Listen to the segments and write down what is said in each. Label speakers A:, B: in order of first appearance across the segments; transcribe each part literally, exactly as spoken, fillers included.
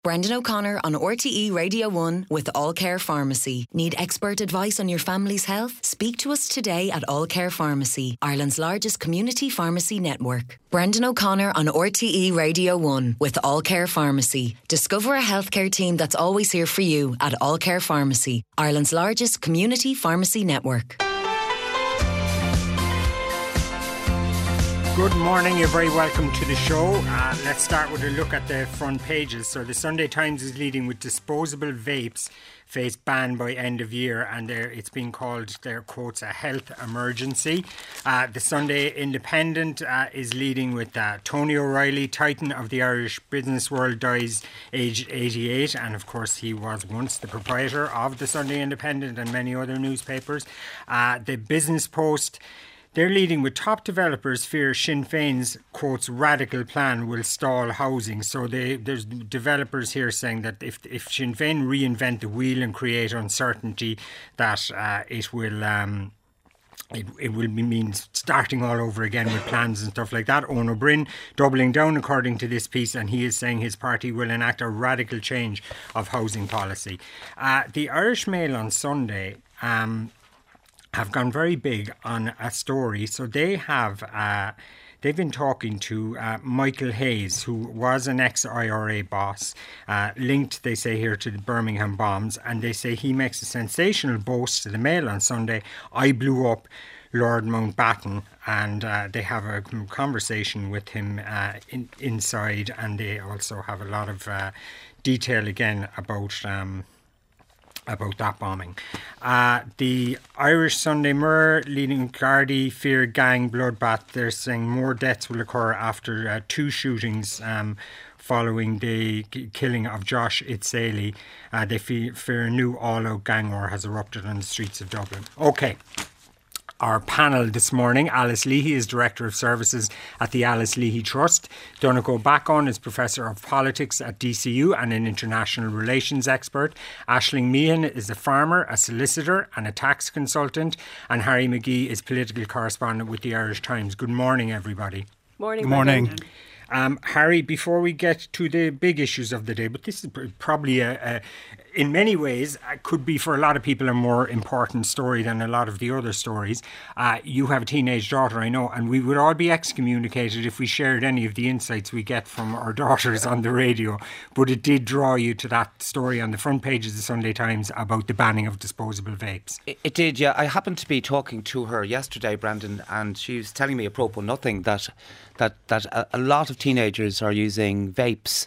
A: Brendan O'Connor on R T E Radio one with All Care Pharmacy. Need expert advice on your family's health? Speak to us today at All Care Pharmacy, Ireland's largest community pharmacy network. Brendan O'Connor on R T E Radio one with All Care Pharmacy. Discover a healthcare team that's always here for you at All Care Pharmacy, Ireland's largest community pharmacy network.
B: Good morning, you're very welcome to the show. Uh, let's start with a look at the front pages. So the Sunday Times is leading with disposable vapes face ban by end of year, and it's been called, their quotes, a health emergency. Uh, the Sunday Independent uh, is leading with uh, Tony O'Reilly, titan of the Irish business world, dies aged eighty-eight, and of course he was once the proprietor of the Sunday Independent and many other newspapers. Uh, the Business Post, they're leading with top developers fear Sinn Féin's, quotes, radical plan will stall housing. So they, there's developers here saying that if if Sinn Féin reinvent the wheel and create uncertainty, that uh, it will um, it, it will mean starting all over again with plans and stuff like that. Owen O'Brien doubling down according to this piece, and he is saying his party will enact a radical change of housing policy. Uh, the Irish Mail on Sunday Um, have gone very big on a story. So they have, uh, they've been talking to uh, Michael Hayes, who was an ex-I R A boss, uh, linked, they say here, to the Birmingham bombs, and they say he makes a sensational boast to the Mail on Sunday: I blew up Lord Mountbatten. And uh, they have a conversation with him uh, in, inside, and they also have a lot of uh, detail again about Um, about that bombing. Uh, the Irish Sunday Mirror leading Gardaí fear gang bloodbath. They're saying more deaths will occur after uh, two shootings um, following the k- killing of Josh Itzeli. Uh, they fe- fear a new all-out gang war has erupted on the streets of Dublin. Okay. Our panel this morning: Alice Leahy is Director of Services at the Alice Leahy Trust. Donegal Bacon is Professor of Politics at D C U and an international relations expert. Aisling Meehan is a farmer, a solicitor and a tax consultant. And Harry McGee is political correspondent with the Irish Times. Good morning, everybody.
C: Morning.
D: Good morning.
B: Um, Harry, before we get to the big issues of the day, but this is probably, a, a, in many ways, uh, could be for a lot of people a more important story than a lot of the other stories. Uh, you have a teenage daughter, I know, and we would all be excommunicated if we shared any of the insights we get from our daughters on the radio. But it did draw you to that story on the front page of the Sunday Times about the banning of disposable vapes.
C: It, it did, yeah. I happened to be talking to her yesterday, Brendan, and she was telling me apropos nothing that that that a, a lot of teenagers are using vapes,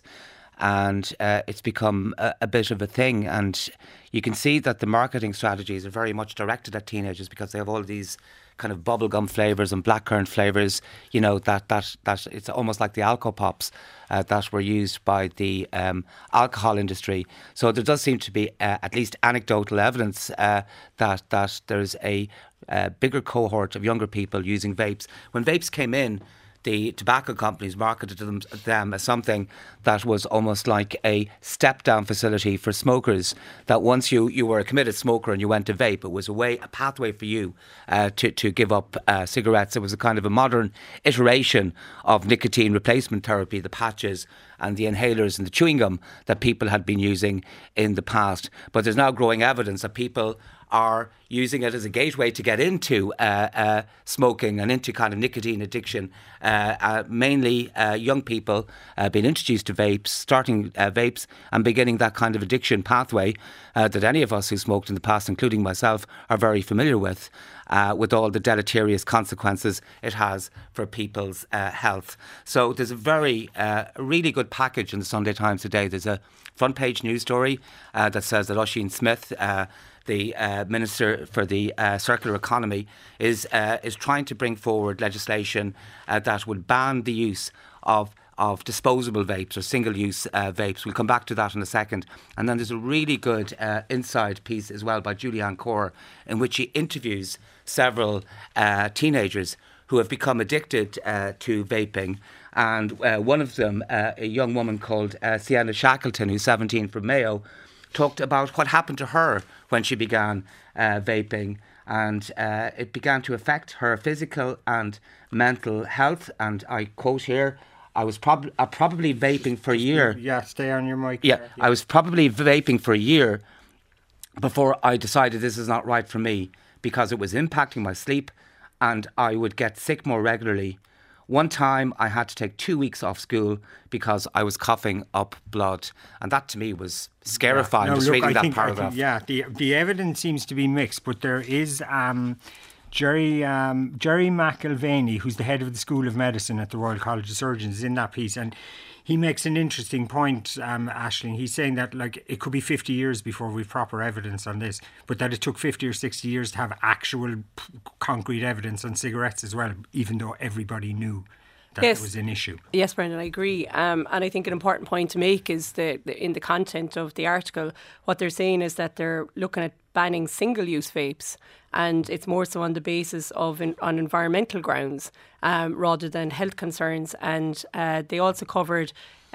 C: and uh, it's become a, a bit of a thing. And you can see that the marketing strategies are very much directed at teenagers because they have all these kind of bubblegum flavours and blackcurrant flavours, you know, that, that, that it's almost like the Alco Pops uh, that were used by the um, alcohol industry. So there does seem to be uh, at least anecdotal evidence uh, that, that there's a uh, bigger cohort of younger people using vapes. When vapes came in, the tobacco companies marketed them, them as something that was almost like a step-down facility for smokers, that once you, you were a committed smoker and you went to vape, it was a way, a pathway for you uh, to, to give up uh, cigarettes. It was a kind of a modern iteration of nicotine replacement therapy, the patches and the inhalers and the chewing gum that people had been using in the past. But there's now growing evidence that people are using it as a gateway to get into uh, uh, smoking and into kind of nicotine addiction. Uh, uh, mainly uh, young people uh, being introduced to vapes, starting uh, vapes and beginning that kind of addiction pathway uh, that any of us who smoked in the past, including myself, are very familiar with, uh, with all the deleterious consequences it has for people's uh, health. So there's a very, uh, really good package in the Sunday Times today. There's a front page news story uh, that says that Oisin Smith, uh, the uh, Minister for the uh, Circular Economy, is uh, is trying to bring forward legislation uh, that would ban the use of of disposable vapes or single-use uh, vapes. We'll come back to that in a second. And then there's a really good uh, inside piece as well by Julianne Kaur, in which she interviews several uh, teenagers who have become addicted uh, to vaping. And uh, one of them, uh, a young woman called uh, Sienna Shackleton, who's seventeen, from Mayo, talked about what happened to her when she began uh, vaping, and uh, it began to affect her physical and mental health. And I quote here, I was prob- uh, probably vaping for a year.
B: Yeah, stay on your mic.
C: Yeah,
B: there.
C: I was probably vaping for a year before I decided this is not right for me, because it was impacting my sleep and I would get sick more regularly. One time I had to take two weeks off school because I was coughing up blood. And that to me was scarifying,
B: No,
C: just
B: look,
C: reading
B: I
C: that
B: think,
C: paragraph.
B: I think, yeah, the the evidence seems to be mixed, but there is um, Jerry um, Jerry McIlvaney, who's the head of the School of Medicine at the Royal College of Surgeons, in that piece, and he makes an interesting point, um, Aisling. He's saying that like it could be fifty years before we've proper evidence on this, but that it took fifty or sixty years to have actual p- concrete evidence on cigarettes as well, even though everybody knew that
D: Yes.
B: it was an issue.
D: Yes, Brendan, I agree. Um, and I think an important point to make is that in the content of the article, what they're saying is that they're looking at banning single-use vapes, and it's more so on the basis of in, on environmental grounds um, rather than health concerns. And uh, they also covered,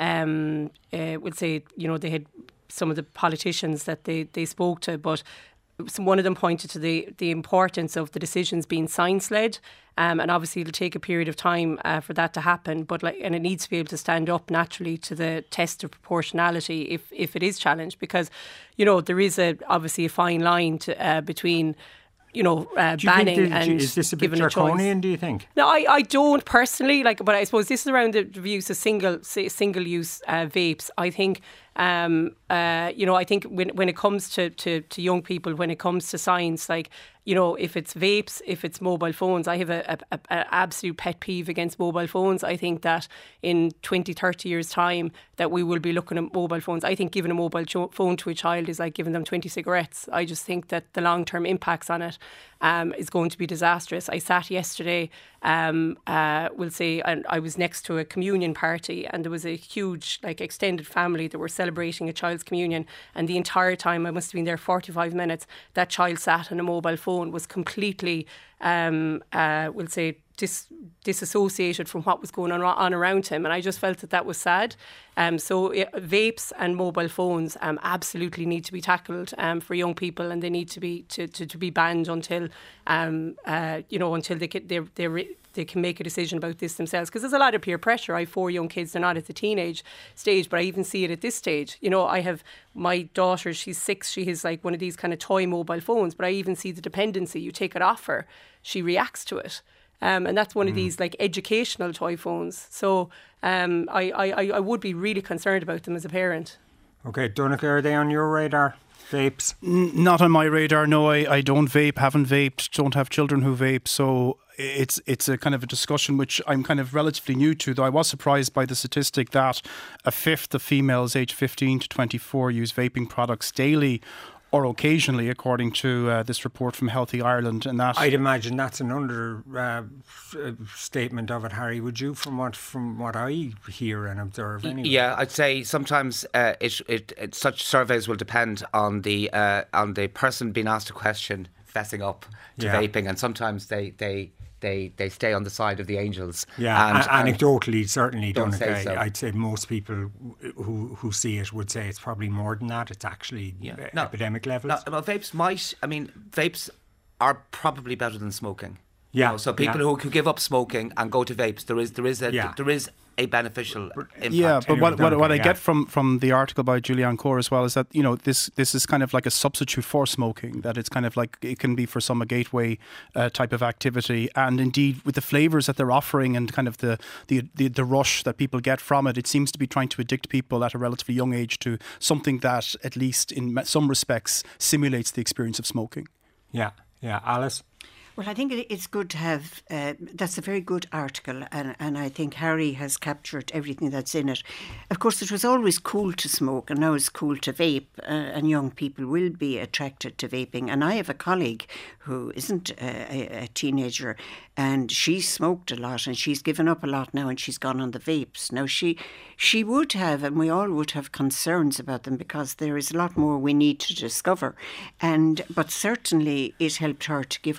D: um, uh, would say, you know, they had some of the politicians that they, they spoke to, but one of them pointed to the, the importance of the decisions being science-led, um, and obviously it'll take a period of time uh, for that to happen. But like, and it needs to be able to stand up naturally to the test of proportionality if if it is challenged, because you know there is a obviously a fine line to, uh, between you know uh,
B: Do you
D: banning
B: think that,
D: and
B: is this a bit
D: giving a choice.
B: draconian? Do you think?
D: No, I, I don't personally like, but I suppose this is around the views of single single use uh, vapes. I think. Um, uh, you know, I think when when it comes to, to, to young people, when it comes to science, like, you know, if it's vapes, if it's mobile phones, I have a, a, a absolute pet peeve against mobile phones. I think that in twenty, thirty years' time that we will be looking at mobile phones. I think giving a mobile cho- phone to a child is like giving them twenty cigarettes. I just think that the long-term impacts on it um, is going to be disastrous. I sat yesterday, um, uh, we'll say, and I was next to a communion party, and there was a huge, like, extended family that were celebrating a child's communion, and the entire time, I must have been there forty-five minutes, that child sat on a mobile phone, was completely, um, uh, we'll say, dis- disassociated from what was going on, on around him, and I just felt that that was sad. Um, so uh, vapes and mobile phones um, absolutely need to be tackled um, for young people, and they need to be to, to, to be banned until um, uh, you know until they can, they're, they're, they can make a decision about this themselves. Because there's a lot of peer pressure. I have four young kids; they're not at the teenage stage, but I even see it at this stage. You know, I have my daughter; she's six. She has like one of these kind of toy mobile phones, but I even see the dependency. You take it off her, she reacts to it. Um, and that's one mm. of these like educational toy phones. So um, I, I, I would be really concerned about them as a parent.
B: Okay, Donncha, are they on your radar? Vapes?
E: N- not on my radar, no. I, I don't vape, haven't vaped, don't have children who vape. So it's it's a kind of a discussion which I'm kind of relatively new to, though I was surprised by the statistic that a fifth of females aged fifteen to twenty-four use vaping products daily or occasionally, according to uh, this report from Healthy Ireland. And that
B: I'd imagine that's an understatement uh, of it, Harry. Would you, from what from what I hear and observe? Anyway?
C: Yeah, I'd say sometimes uh, it, it, it such surveys will depend on the uh, on the person being asked a question fessing up to
B: yeah.
C: vaping, and sometimes they they. They they stay on the side of the angels.
B: Yeah,
C: and,
B: a- anecdotally, certainly,
C: don't
B: Donncha,
C: say so.
B: I'd say most people who who see it would say it's probably more than that. It's actually
C: yeah.
B: uh,
C: no,
B: epidemic levels.
C: No, well, vapes might. I mean, vapes are probably better than smoking.
B: Yeah.
C: You know, so people
B: yeah.
C: who could give up smoking and go to vapes, there is there is a
B: Yeah.
C: there is a beneficial impact.
E: Yeah, but what, what, what I
B: yeah.
E: get from, from the article by Julianne Kaur as well is that, you know, this this is kind of like a substitute for smoking, that it's kind of like it can be for some a gateway uh, type of activity. And indeed, with the flavours that they're offering and kind of the, the, the, the rush that people get from it, it seems to be trying to addict people at a relatively young age to something that, at least in some respects, simulates the experience of smoking.
B: Yeah, yeah. Alice?
F: Well, I think it's good to have, uh, that's a very good article, and, and I think Harry has captured everything that's in it. Of course, it was always cool to smoke, and now it's cool to vape, uh, and young people will be attracted to vaping. And I have a colleague who isn't a, a teenager, and she smoked a lot, and she's given up a lot now, and she's gone on the vapes. Now, she she would have, and we all would have concerns about them, because there is a lot more we need to discover. And But certainly it helped her to give up the cigarette.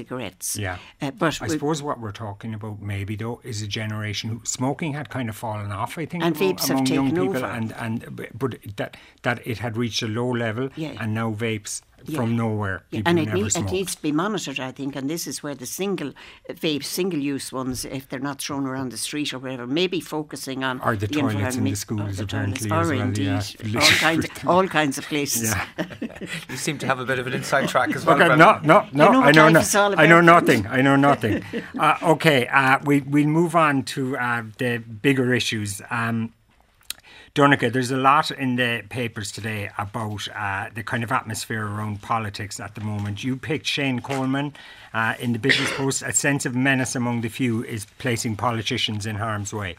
F: cigarettes.
B: Yeah.
F: Uh, but
B: I suppose what we're talking about maybe though is a generation who smoking had kind of fallen off, I think,
F: and
B: among,
F: vapes
B: among
F: have
B: young
F: taken
B: people,
F: over.
B: and and but that that it had reached a low level,
F: yeah.
B: and now vapes from
F: yeah.
B: nowhere.
F: Yeah.
B: People
F: And it,
B: never
F: need,
B: smoked.
F: it needs to be monitored, I think, and this is where the single vapes, single-use ones, if they're not thrown around the street or whatever, maybe focusing on
B: or the, the toilets in the
F: environment,
B: schools
F: or
B: apparently
F: toilets,
B: as
F: or
B: well.
F: indeed
B: Yeah.
F: all kinds, of, all kinds of places.
B: Yeah.
C: You seem to have a bit of an inside track as well.
B: Okay,
C: Brendan.
B: no, no, no.
F: You know
B: I
F: what
B: know,
F: life
B: no,
F: is all
B: I know
F: about.
B: nothing. I know nothing. uh, okay, uh, we we'll move on to uh, the bigger issues. Um, Donncha, there's a lot in the papers today about uh, the kind of atmosphere around politics at the moment. You picked Shane Coleman uh, in the Business Post. A sense of menace among the few is placing politicians in harm's way.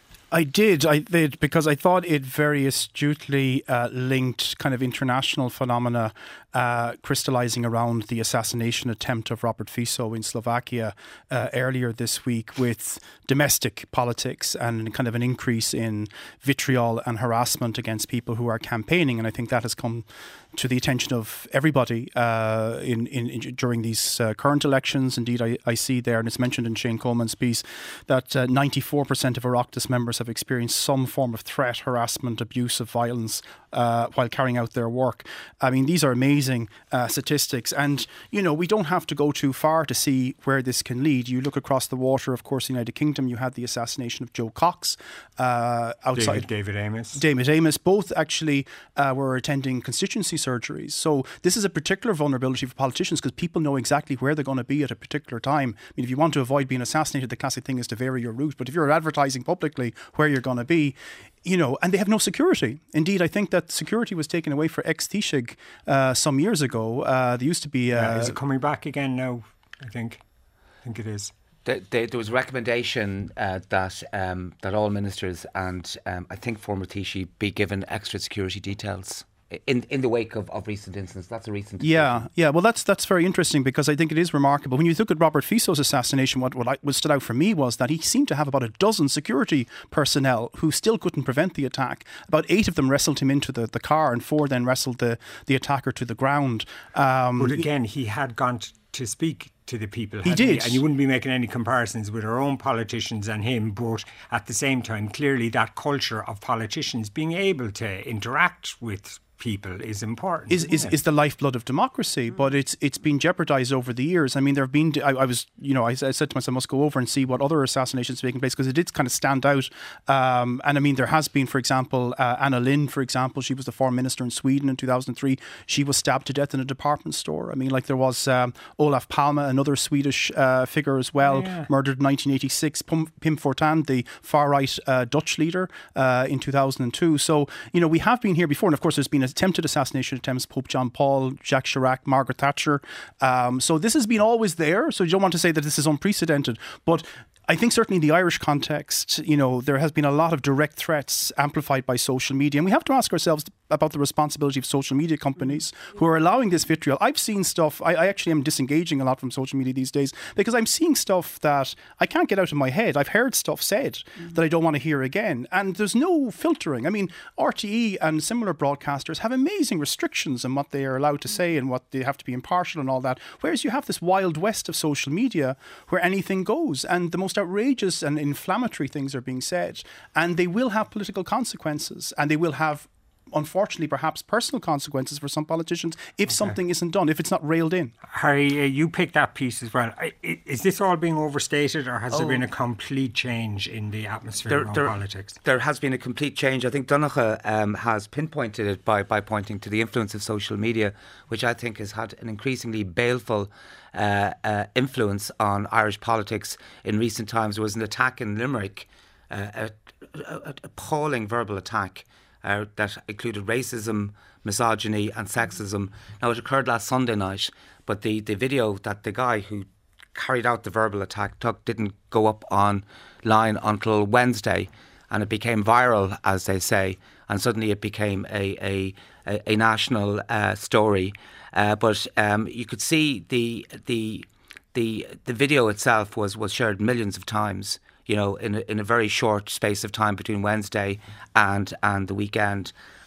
E: I did, I did, because I thought it very astutely uh, linked kind of international phenomena uh, crystallising around the assassination attempt of Robert Fico in Slovakia uh, earlier this week with domestic politics and kind of an increase in vitriol and harassment against people who are campaigning. And I think that has come to the attention of everybody uh, in, in, in during these uh, current elections. Indeed, I, I see there, and it's mentioned in Shane Coleman's piece, that uh, ninety-four percent of Oireachtas members have experienced some form of threat, harassment, abuse of violence uh, while carrying out their work. I mean, these are amazing uh, statistics. And, you know, we don't have to go too far to see where this can lead. You look across the water, of course, the United Kingdom, you had the assassination of Joe Cox uh, outside.
B: David, David Amos.
E: David Amos. Both actually uh, were attending constituency surgeries. So this is a particular vulnerability for politicians because people know exactly where they're going to be at a particular time. I mean, if you want to avoid being assassinated, the classic thing is to vary your route. But if you're advertising publicly where you're going to be, you know, and they have no security. Indeed, I think that security was taken away for ex-Taoiseach uh, some years ago. Uh, there used to be... Uh,
B: yeah, is it coming back again now, I think? I think it is.
C: The, the, there was a recommendation uh, that um, that all ministers and um, I think former Taoiseach be given extra security details in in the wake of, of recent incidents. That's a recent decision.
E: Yeah, yeah. Well, that's that's very interesting because I think it is remarkable. When you look at Robert Fico's assassination, what what, I, what stood out for me was that he seemed to have about a dozen security personnel who still couldn't prevent the attack. About eight of them wrestled him into the, the car, and four then wrestled the, the attacker to the ground. Um,
B: but again, he had gone t- to speak to the people.
E: He did.
B: He? And you wouldn't be making any comparisons with our own politicians and him, but at the same time, clearly that culture of politicians being able to interact with people is important.
E: Is is, is the lifeblood of democracy, but it's it's been jeopardised over the years. I mean, there have been. I, I was, you know, I, I said to myself, I must go over and see what other assassinations are taking place because it did kind of stand out. Um, and I mean, there has been, for example, uh, Anna Lindh, for example, she was the foreign minister in Sweden in two thousand three. She was stabbed to death in a department store. I mean, like there was um, Olaf Palme, another Swedish uh, figure as well, yeah. murdered in nineteen eighty-six. Pim, Pim Fortuyn, the far right uh, Dutch leader, uh, in two thousand two. So you know, we have been here before, and of course, there's been attempted assassination attempts, Pope John Paul, Jacques Chirac, Margaret Thatcher. Um, so this has been always there. So you don't want to say that this is unprecedented, but I think certainly in the Irish context, you know, there has been a lot of direct threats amplified by social media. And we have to ask ourselves about the responsibility of social media companies who are allowing this vitriol. I've seen stuff, I, I actually am disengaging a lot from social media these days because I'm seeing stuff that I can't get out of my head. I've heard stuff said mm-hmm. that I don't want to hear again. And there's no filtering. I mean, R T E and similar broadcasters have amazing restrictions on what they are allowed to say and what they have to be impartial and all that. Whereas you have this wild west of social media where anything goes and the most outrageous and inflammatory things are being said, and they will have political consequences, and they will have, unfortunately, perhaps personal consequences for some politicians if okay. something isn't done, if it's not railed in.
B: Harry, uh, you picked that piece as well. Is this all being overstated, or has
C: oh.
B: there been a complete change in the atmosphere
C: there,
B: around
C: there,
B: politics?
C: There has been a complete change. I think Donncha um, has pinpointed it by, by pointing to the influence of social media, which I think has had an increasingly baleful uh, uh, influence on Irish politics in recent times. There was an attack in Limerick, uh, a, a, a appalling verbal attack Uh, that included racism, misogyny and sexism. Now, it occurred last Sunday night, but the, the video that the guy who carried out the verbal attack took didn't go up online until Wednesday, and it became viral, as they say, and suddenly it became a, a, a, a national uh, story. Uh, but um, you could see the the the the video itself was, was shared millions of times, you know, in a, in a very short space of time between Wednesday and and the weekend.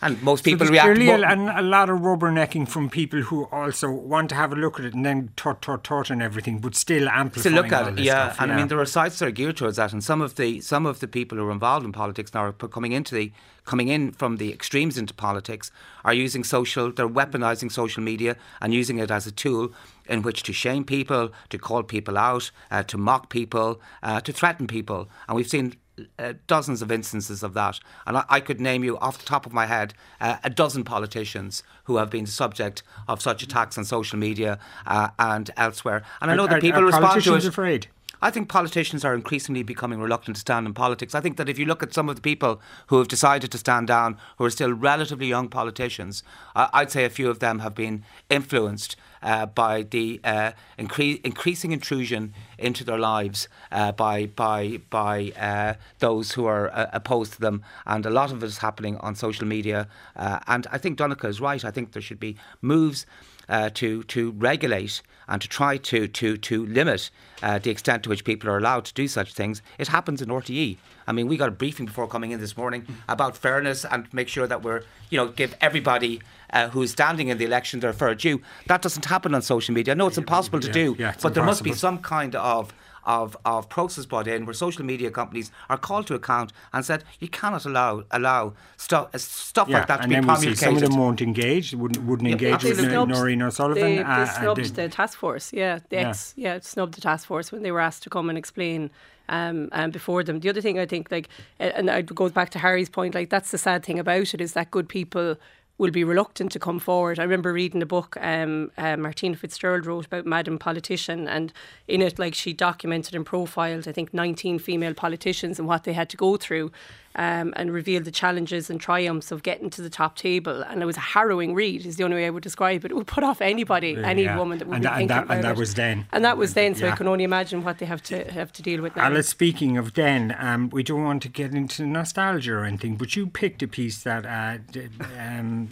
C: And most
B: So
C: people
B: there's
C: react.
B: clearly
C: mo-
B: a, and a lot of rubbernecking from people who also want to have a look at it and then tut tut tut and everything, but still
C: to
B: amplifying
C: look
B: all
C: at it,
B: this
C: yeah.
B: stuff.
C: And I mean, there are sites that are geared towards that, and some of the some of the people who are involved in politics now are p- coming into the coming in from the extremes into politics are using social. They're weaponizing social media and using it as a tool in which to shame people, to call people out, uh, to mock people, uh, to threaten people, and we've seen. Uh, dozens of instances of that, and I, I could name you off the top of my head uh, a dozen politicians who have been the subject of such attacks on social media uh, and elsewhere. And I know
B: Are-
C: that
B: are-
C: people
B: are
C: respond to
B: politicians
C: it.
B: afraid?
C: I think politicians are increasingly becoming reluctant to stand in politics. I think that if you look at some of the people who have decided to stand down, who are still relatively young politicians, uh, I'd say a few of them have been influenced uh, by the uh, incre- increasing intrusion into their lives uh, by by by uh, those who are uh, opposed to them, and a lot of it is happening on social media. Uh, and I think Donncha is right. I think there should be moves Uh, to to regulate and to try to to to limit uh, the extent to which people are allowed to do such things. It happens in R T E. I mean, we got a briefing before coming in this morning about fairness and make sure that we're, you know, give everybody uh, who is standing in the election their fair due. That doesn't happen on social media. No, it's impossible to
B: Yeah,
C: do.
B: yeah, it's
C: but there must be
B: impossible.
C: some kind of of of process brought in where social media companies are called to account and said you cannot allow allow stuff stuff
B: Yeah,
C: like that to
B: and
C: be
B: then we see some of
C: promulgated.
B: them won't engage, wouldn't wouldn't
C: Yeah,
B: engage with
C: absolutely.
B: N- Noreen O'Sullivan.
D: They,
B: uh,
D: they
B: and
D: snubbed
B: they-
D: the task force, yeah. The
B: Yeah.
D: ex, yeah, snubbed the task force when they were asked to come and explain um, um, before them. The other thing I think, like, uh, and it goes back to Harry's point, like, that's the sad thing about it, is that good people will be reluctant to come forward. I remember reading a book um, uh, Martina Fitzgerald wrote about Madam Politician, and in it, like, she documented and profiled, I think, nineteen female politicians and what they had to go through, um, and revealed the challenges and triumphs of getting to the top table. And it was a harrowing read, is the only way I would describe it. It would put off anybody, any
B: Yeah.
D: woman that would
B: And
D: be
B: that- and
D: thinking
B: that-
D: about
B: and that
D: it.
B: was then.
D: And that was then, so
B: Yeah.
D: I can only imagine what they have to have to deal with now.
B: Alice, speaking of then, um, we don't want to get into nostalgia or anything, but you picked a piece that uh, d- um,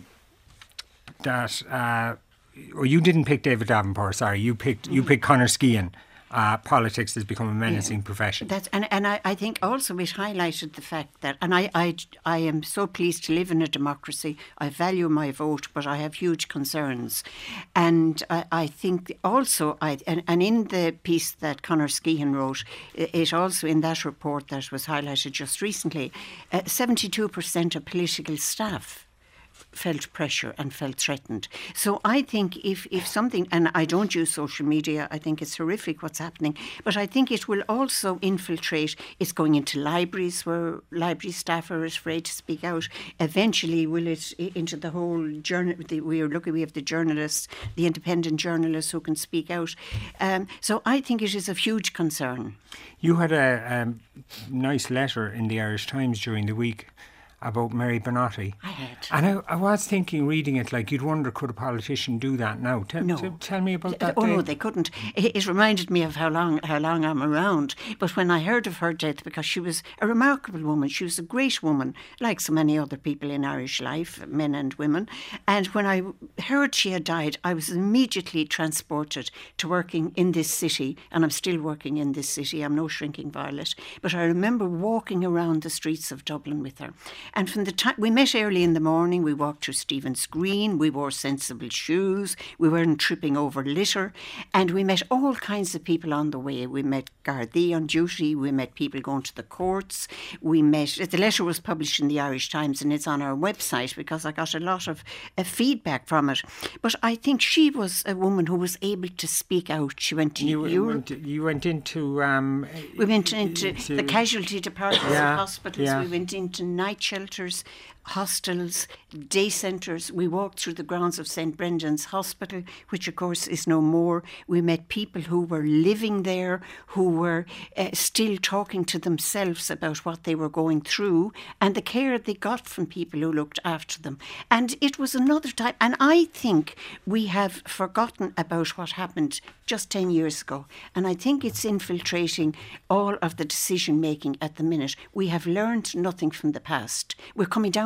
B: that uh, or you didn't pick David Davenport. Sorry, you picked you picked Conor Skehan. Uh, politics has become a menacing profession.
F: That's, and and I, I think also it highlighted the fact that, and I, I, I am so pleased to live in a democracy. I value my vote, but I have huge concerns. And I, I think also, I and, and in the piece that Conor Skehan wrote, it also in that report that was highlighted just recently, uh, seventy-two percent of political staff felt pressure and felt threatened. So I think if, if something, and I don't use social media, I think it's horrific what's happening, but I think it will also infiltrate. It's going into libraries where library staff are afraid to speak out. Eventually will it into the whole journal. The, we are looking, we have the journalists, the independent journalists who can speak out. Um, so I think it is of huge concern.
B: You had a um, nice letter in the Irish Times during the week about Mary Benotti.
F: I had.
B: And I, I was thinking, reading it, like, you'd wonder, could a politician do that now? Tell,
F: No.
B: t- tell me about that
F: Oh
B: day.
F: no, they couldn't. It, it reminded me of how long how long I'm around. But when I heard of her death, because she was a remarkable woman, she was a great woman, like so many other people in Irish life, men and women. And when I heard she had died, I was immediately transported to working in this city, and I'm still working in this city. I'm no shrinking violet. But I remember walking around the streets of Dublin with her. And from the time we met early in the morning, we walked through Stephen's Green, we wore sensible shoes, we weren't tripping over litter, and we met all kinds of people on the way. We met Gardaí on duty, we met people going to the courts, we met, the letter was published in the Irish Times and it's on our website because I got a lot of uh, feedback from it. But I think she was a woman who was able to speak out. She went to
B: You,
F: Europe.
B: went, you went into... Um,
F: We went into
B: to-
F: the casualty departments
B: Yeah,
F: of hospitals.
B: yeah.
F: We went into night shelters, hostels, day centres. We walked through the grounds of Saint Brendan's Hospital, which of course is no more. We met people who were living there, who were uh, still talking to themselves about what they were going through and the care they got from people who looked after them. And it was another time. And I think we have forgotten about what happened just ten years ago. And I think it's infiltrating all of the decision making at the minute. We have learned nothing from the past. We're coming down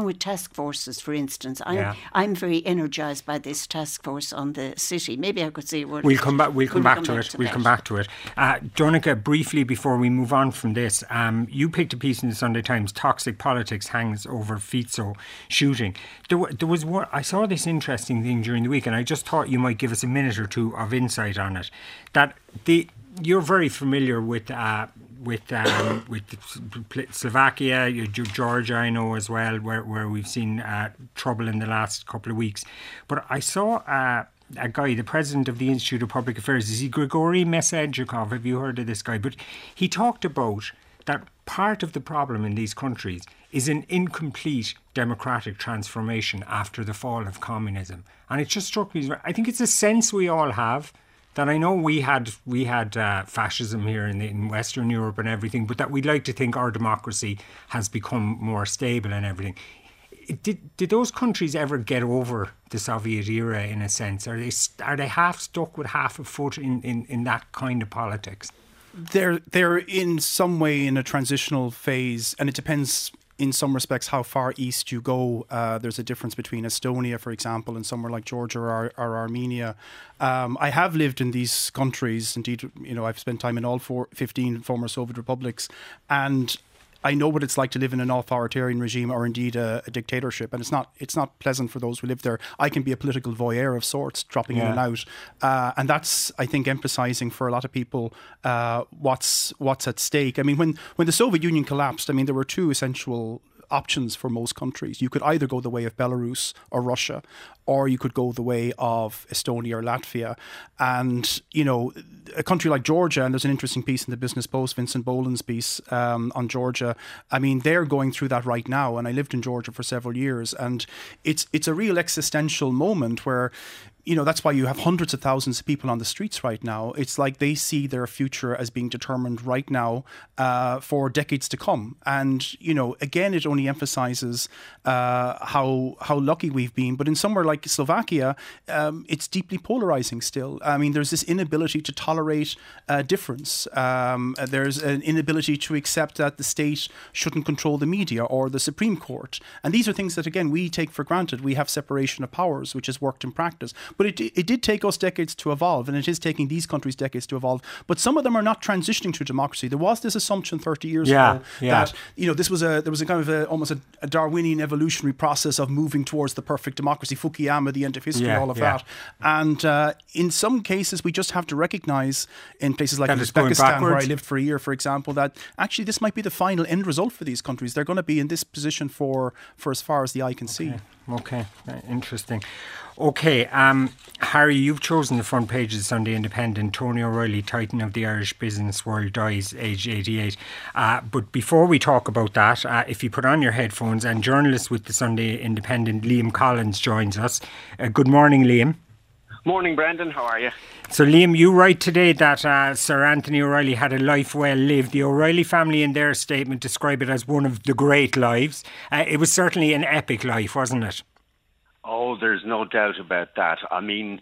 F: with task forces, for instance. I'm,
B: yeah.
F: I'm very energised by this task force on the city. Maybe I could say a word.
B: We'll come back. We'll come
F: we'll
B: back
F: come
B: to
F: back
B: it.
F: to
B: we'll
F: that.
B: come back to it. Uh, Donncha, briefly before we move on from this, um, you picked a piece in the Sunday Times. Toxic politics hangs over Fizzo shooting. There, there was one, I saw this interesting thing during the week, and I just thought you might give us a minute or two of insight on it. That the you're very familiar with. Uh, with um, with Slovakia, Georgia, I know as well, where, where we've seen uh, trouble in the last couple of weeks. But I saw uh, a guy, the president of the Institute of Public Affairs, is he Grigory Mesedchikov? Have you heard of this guy? But he talked about that part of the problem in these countries is an incomplete democratic transformation after the fall of communism. And it just struck me, I think it's a sense we all have, that I know we had we had uh, fascism here in, the, in Western Europe and everything, but that we'd like to think our democracy has become more stable and everything. Did did those countries ever get over the Soviet era in a sense? Are they are they half stuck with half a foot in, in, in that kind of politics?
E: They're they're in some way in a transitional phase, and it depends in some respects how far east you go. Uh, there's a difference between Estonia, for example, and somewhere like Georgia or, or Armenia. Um, I have lived in these countries. Indeed, you know, I've spent time in all four, fifteen former Soviet republics, and I know what it's like to live in an authoritarian regime or indeed a, a dictatorship, and it's not it's not pleasant for those who live there. I can be a political voyeur of sorts, dropping
B: yeah.
E: in and out, uh, and that's, I think, emphasising for a lot of people uh, what's what's at stake. I mean, when when the Soviet Union collapsed, I mean, there were two essential options for most countries. You could either go the way of Belarus or Russia, or you could go the way of Estonia or Latvia. And, you know, a country like Georgia, and there's an interesting piece in the Business Post, Vincent Boland's piece um, on Georgia. I mean, they're going through that right now. And I lived in Georgia for several years. And it's it's a real existential moment where, you know, that's why you have hundreds of thousands of people on the streets right now. It's like they see their future as being determined right now uh, for decades to come. And, you know, again, it only emphasizes uh, how how lucky we've been. But in somewhere like Slovakia, um, it's deeply polarizing still. I mean, there's this inability to tolerate uh, difference. Um, there's an inability to accept that the state shouldn't control the media or the Supreme Court. And these are things that, again, we take for granted. We have separation of powers, which has worked in practice. But it it did take us decades to evolve, and it is taking these countries decades to evolve. But some of them are not transitioning to democracy. There was this assumption thirty years
B: yeah,
E: ago
B: yeah.
E: that, you know, this was a there was a kind of a, almost a, a Darwinian evolutionary process of moving towards the perfect democracy. Fukuyama, the end of history,
B: yeah,
E: all of
B: yeah.
E: that. And uh, in some cases, we just have to recognise, in places like
B: that
E: Uzbekistan, where I lived for a year, for example, that actually this might be the final end result for these countries. They're going to be in this position for for as far as the eye can see.
B: Okay, okay. Interesting. Okay, um, Harry, you've chosen the front page of the Sunday Independent. Tony O'Reilly, Titan of the Irish business world, dies aged eighty-eight. Uh, but before we talk about that, uh, if you put on your headphones, and journalist with the Sunday Independent, Liam Collins, joins us. Uh, good morning, Liam.
G: Morning, Brendan. How are you?
B: So, Liam, you write today that uh, Sir Anthony O'Reilly had a life well lived. The O'Reilly family, in their statement, describe it as one of the great lives. Uh, it was certainly an epic life, wasn't it?
G: Oh, there's no doubt about that. I mean,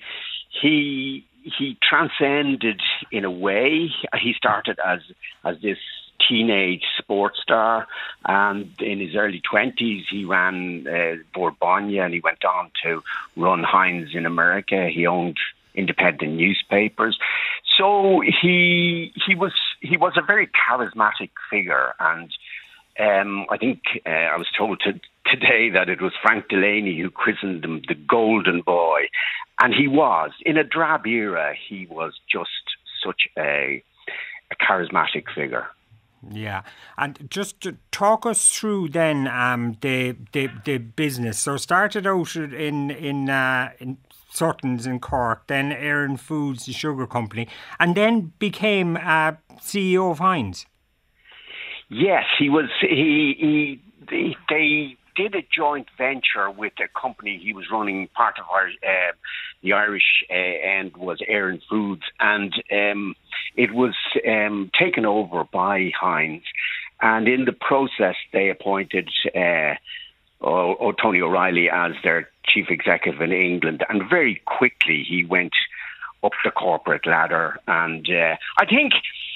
G: he he transcended in a way. He started as as this teenage sports star, and in his early twenties he ran uh, Borbonia, and he went on to run Heinz in America. He owned independent newspapers. So he he was he was a very charismatic figure, and um, I think uh, I was told to, today that it was Frank Delaney who christened him the Golden Boy, and he was in a drab era. He was just such a, a charismatic figure.
B: Yeah, and just to talk us through then um, the, the the business. So started out in in uh, in Sutton's in Cork, then Aaron Foods, the sugar company, and then became uh, C E O of Heinz.
G: Yes, he was. He, he they, they did a joint venture with a company he was running. Part of our uh, the Irish uh, end was Aaron Foods, and um, it was um, taken over by Heinz. And in the process, they appointed uh, o- o- Tony O'Reilly as their chief executive in England, and very quickly he went up the corporate ladder. And uh, I think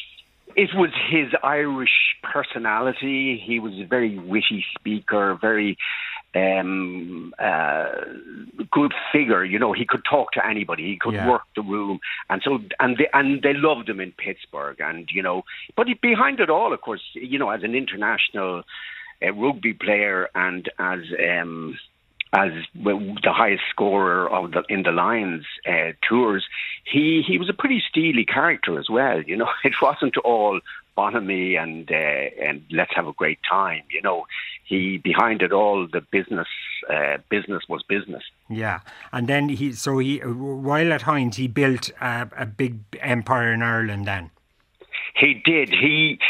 G: it was his Irish personality. He was a very witty speaker, very um, uh, good figure. You know, he could talk to anybody. He could
B: Yeah.
G: work the room, and so and they and they loved him in Pittsburgh. And you know, but he, behind it all, of course, you know, as an international uh, rugby player and as um, as the highest scorer of the in the Lions uh, tours, he he was a pretty steely character as well. You know, it wasn't all bonhomie and uh, and let's have a great time. You know, he behind it all, the business uh, business was business.
B: Yeah, and then he so he while at Heinz he built a, a big empire in Ireland. Then
G: he did. He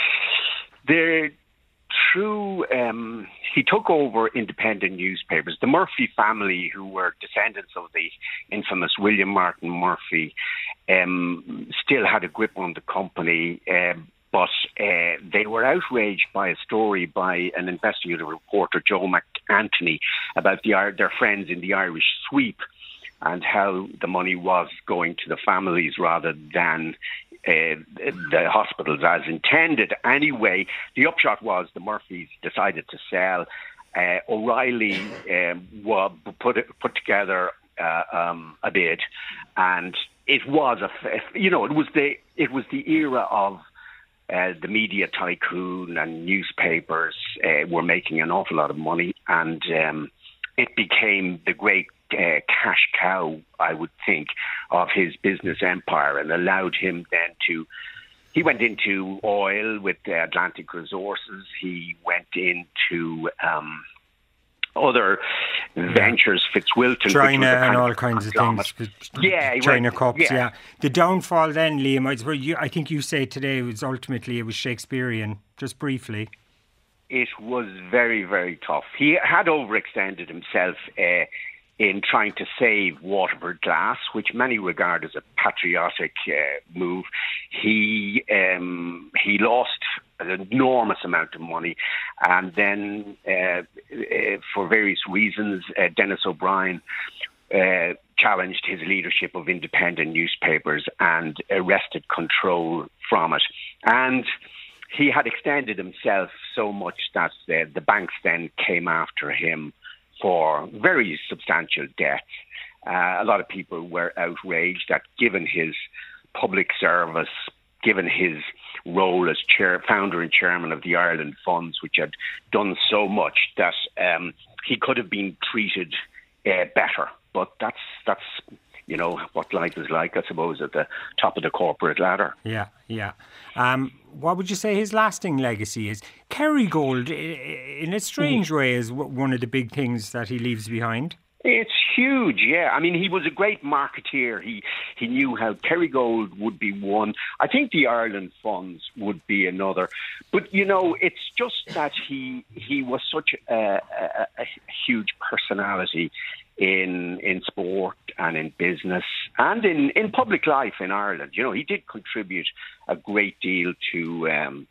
G: the through um, he took over independent newspapers. The Murphy family, who were descendants of the infamous William Martin Murphy, um, still had a grip on the company. Um, But uh, they were outraged by a story by an investigative reporter, Joe McAntony, about the, their friends in the Irish sweep and how the money was going to the families rather than uh, the hospitals as intended. Anyway, the upshot was the Murphys decided to sell. Uh, O'Reilly um, was put put together uh, um, a bid, and it was a you know it was the it was the era of. Uh, the media tycoon and newspapers uh, were making an awful lot of money, and um, it became the great uh, cash cow, I would think, of his business empire, and allowed him then to. He went into oil with uh, Atlantic Resources. He went into um, other ventures, Fitzwilton,
B: China
G: which was a kind
B: and all
G: of
B: kinds of
G: conglomerate.
B: things.
G: Yeah, he
B: China
G: went-
B: Cups.
G: yeah.
B: Yeah. The downfall then, Liam, I, suppose you, I think you say today was ultimately it was Shakespearean. Just briefly.
G: It was very, very tough. He had overextended himself uh, in trying to save Waterford Glass, which many regard as a patriotic uh, move. He um, he lost an enormous amount of money, and then uh, uh, for various reasons, uh, Dennis O'Brien uh, challenged his leadership of independent newspapers and arrested control from it. And he had extended himself so much that uh, the banks then came after him for very substantial debts. Uh, a lot of people were outraged that, given his public service, given his role as chair, founder and chairman of the Ireland Funds, which had done so much, that um, he could have been treated uh, better. But that's that's you know what life is like, I suppose, at the top of the corporate ladder.
B: Yeah, yeah. Um, what would you say his lasting legacy is? Kerrygold, i- in a strange way, is w- one of the big things that he leaves behind.
G: It's huge, yeah. I mean, he was a great marketeer. He he knew how Kerrygold would be one. I think the Ireland Funds would be another. But, you know, it's just that he he was such a, a, a huge personality in in sport and in business and in, in public life in Ireland. You know, he did contribute a great deal to um,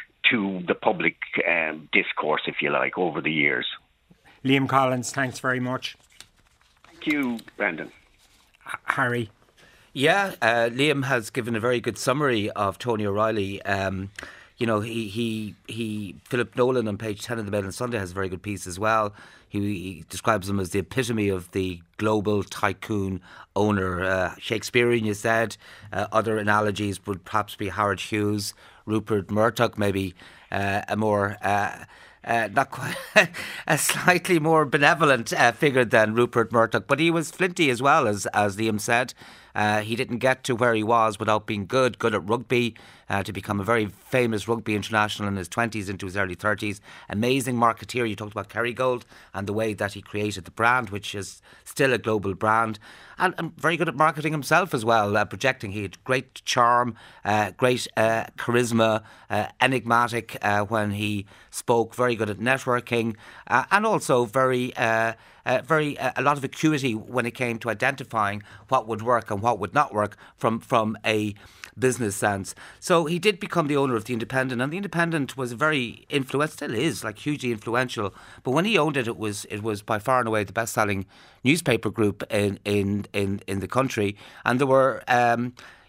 G: to the public um, discourse, if you like, over the years.
B: Liam Collins, thanks very much.
G: Thank you, Brendan.
B: H- Harry.
C: Yeah, uh, Liam has given a very good summary of Tony O'Reilly. Um, you know, he, he, he, Philip Nolan on page ten of the Mail on Sunday has a very good piece as well. He, he describes him as the epitome of the global tycoon owner. Uh, Shakespearean, you said. Uh, other analogies would perhaps be Howard Hughes, Rupert Murdoch, maybe uh, a more... Uh, Uh, not quite a slightly more benevolent uh, figure than Rupert Murdoch, but he was flinty as well, as as Liam said. Uh, he didn't get to where he was without being good, good at rugby, uh, to become a very famous rugby international in his twenties into his early thirties. Amazing marketeer. You talked about Kerrygold and the way that he created the brand, which is still a global brand. And, and very good at marketing himself as well, uh, projecting. He had great charm, uh, great uh, charisma, uh, enigmatic uh, when he spoke, very good at networking, uh, and also very... Uh, Uh, very uh, a lot of acuity when it came to identifying what would work and what would not work from from a business sense. So he did become the owner of the Independent, and the Independent was very influential, still is, like hugely influential. But when he owned it, it was it was by far and away the best-selling newspaper group in in in, in the country, and there were. Um,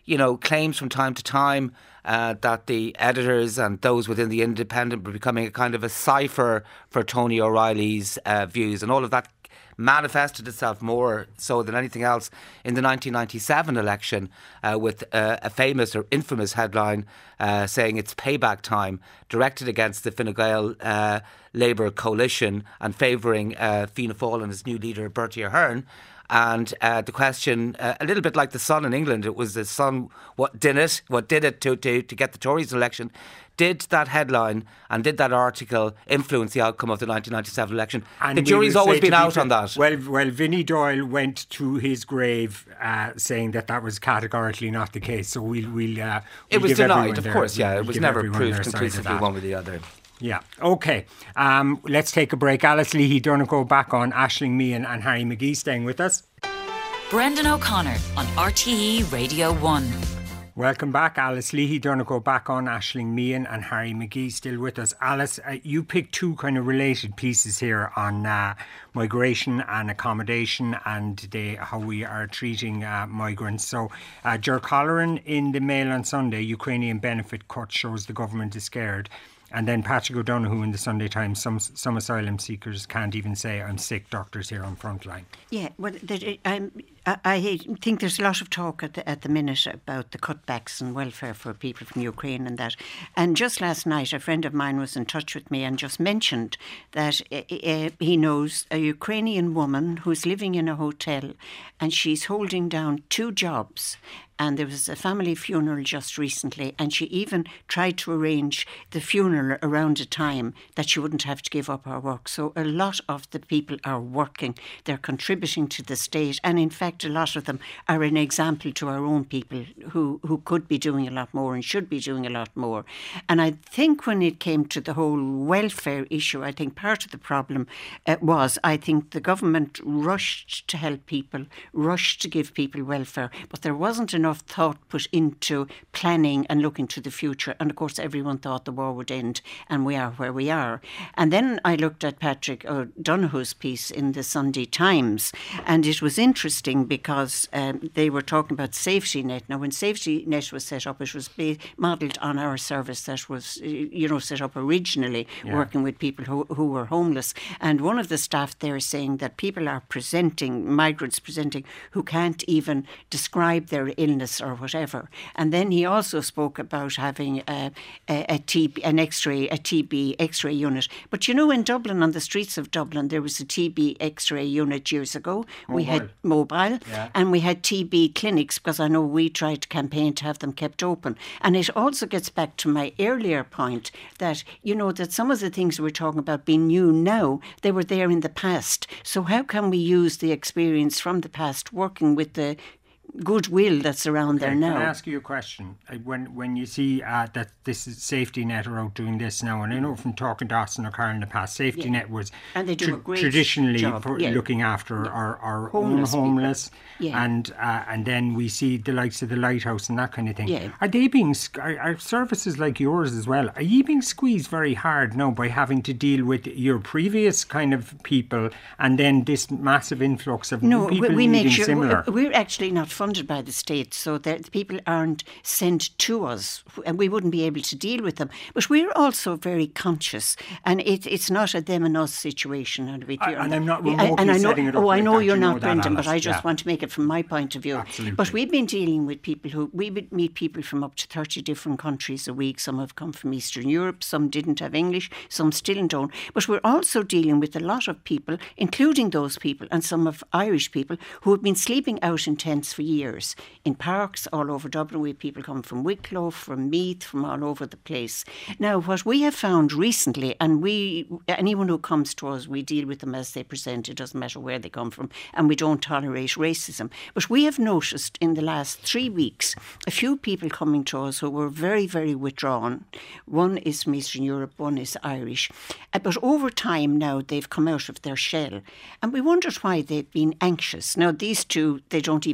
C: you know, claims from time to time uh, that the editors and those within the Independent were becoming a kind of a cipher for Tony O'Reilly's uh, views, and all of that manifested itself more so than anything else in the nineteen ninety-seven election uh, with uh, a famous or infamous headline uh, saying it's payback time, directed against the Fine Gael uh, Labour coalition and favouring uh, Fianna Fáil and its new leader Bertie Ahern. And uh, the question, uh, a little bit like the Sun in England, it was the Sun what did it, what did it to, to, to get the Tories election. Did that headline and did that article influence the outcome of the nineteen ninety-seven election?
B: And
C: the jury's always been out
B: people,
C: on that.
B: Well, well, Vinnie Doyle went to his grave uh, saying that that was categorically not the case. So we'll, we'll, uh, we'll
C: it was
B: give
C: denied, of
B: their,
C: course. Yeah,
B: we'll
C: it was
B: give
C: never
B: everyone
C: proved
B: their side of
C: conclusively
B: that.
C: one way or the other.
B: Yeah, OK. Um, let's take a break. Alice Leahy Donegal back on, Aisling Meehan and Harry McGee staying with us.
H: Brendan O'Connor on R T E Radio one.
B: Welcome back. Alice Leahy Donegal back on, Aisling Meehan and Harry McGee still with us. Alice, uh, you picked two kind of related pieces here on uh, migration and accommodation and the, how we are treating uh, migrants. So uh, Ger Colleran in the Mail on Sunday, Ukrainian benefit cut shows the government is scared. And then Patrick O'Donoghue in the Sunday Times, some some asylum seekers can't even say I'm sick, doctors here on Frontline.
F: Yeah, well, the, I'm, I, I think there's a lot of talk at the, at the minute about the cutbacks and welfare for people from Ukraine and that. And just last night, a friend of mine was in touch with me and just mentioned that uh, he knows a Ukrainian woman who's living in a hotel and she's holding down two jobs. And there was a family funeral just recently, and she even tried to arrange the funeral around a time that she wouldn't have to give up her work. So a lot of the people are working. They're contributing to the state. And in fact, a lot of them are an example to our own people who, who could be doing a lot more and should be doing a lot more. And I think when it came to the whole welfare issue, I think part of the problem uh, was, I think the government rushed to help people, rushed to give people welfare, but there wasn't enough enough thought put into planning and looking to the future. And of course, everyone thought the war would end and we are where we are. And then I looked at Patrick O'Donoghue's piece in the Sunday Times, and it was interesting because um, they were talking about Safety Net. Now, when Safety Net was set up, it was ba- modelled on our service that was, you know, set up originally, yeah. working with people who, who were homeless. And one of the staff there is saying that people are presenting, migrants presenting, who can't even describe their illness or whatever. And then he also spoke about having a, a, a T B, an X-ray, a T B X-ray unit. But you know, in Dublin, on the streets of Dublin, there was a T B X-ray unit years ago. Mobile. We had mobile, yeah. and we had T B clinics, because I know we tried to campaign to have them kept open. And it also gets back to my earlier point that, you know, that some of the things we're talking about being new now, they were there in the past. So how can we use the experience from the past working with the goodwill that's around okay, there now?
B: Can I ask you a question? When when you see uh, that this is Safety Net are out doing this now, and I know from talking to Austin O'Carroll in the past, Safety yeah. Net was
F: and they do tra- a great
B: traditionally
F: job.
B: For
F: yeah.
B: looking after yeah. our, our
F: homeless
B: own homeless,
F: yeah.
B: and uh, and then we see the likes of the Lighthouse and that kind of thing.
F: Yeah.
B: Are they being are, are services like yours as well? Are you being squeezed very hard now by having to deal with your previous kind of people and then this massive influx of
F: no,
B: people
F: we, we
B: needing
F: make sure
B: similar?
F: We're actually not funded by the state, so that people aren't sent to us and we wouldn't be able to deal with them. But we're also very conscious, and it, it's not a them and us situation. And, we,
B: I, and I'm not remotely
F: I, and I know,
B: setting it up
F: Oh,
B: like
F: I know
B: that.
F: you're
B: you
F: not,
B: know
F: Brendan,
B: that,
F: but I just
B: yeah.
F: want to make it from my point of view.
B: Absolutely.
F: But we've been dealing with people who, we would meet people from up to thirty different countries a week. Some have come from Eastern Europe, some didn't have English, some still don't. But we're also dealing with a lot of people, including those people and some of Irish people, who have been sleeping out in tents for years, in parks all over Dublin. We have people come from Wicklow, from Meath, from all over the place. Now, what we have found recently, and we, anyone who comes to us, we deal with them as they present. It doesn't matter where they come from, and we don't tolerate racism. But we have noticed in the last three weeks a few people coming to us who were very, very withdrawn. One is from Eastern Europe, one is Irish. But over time now, they've come out of their shell. And we wondered why they've been anxious. Now, these two, they don't even know each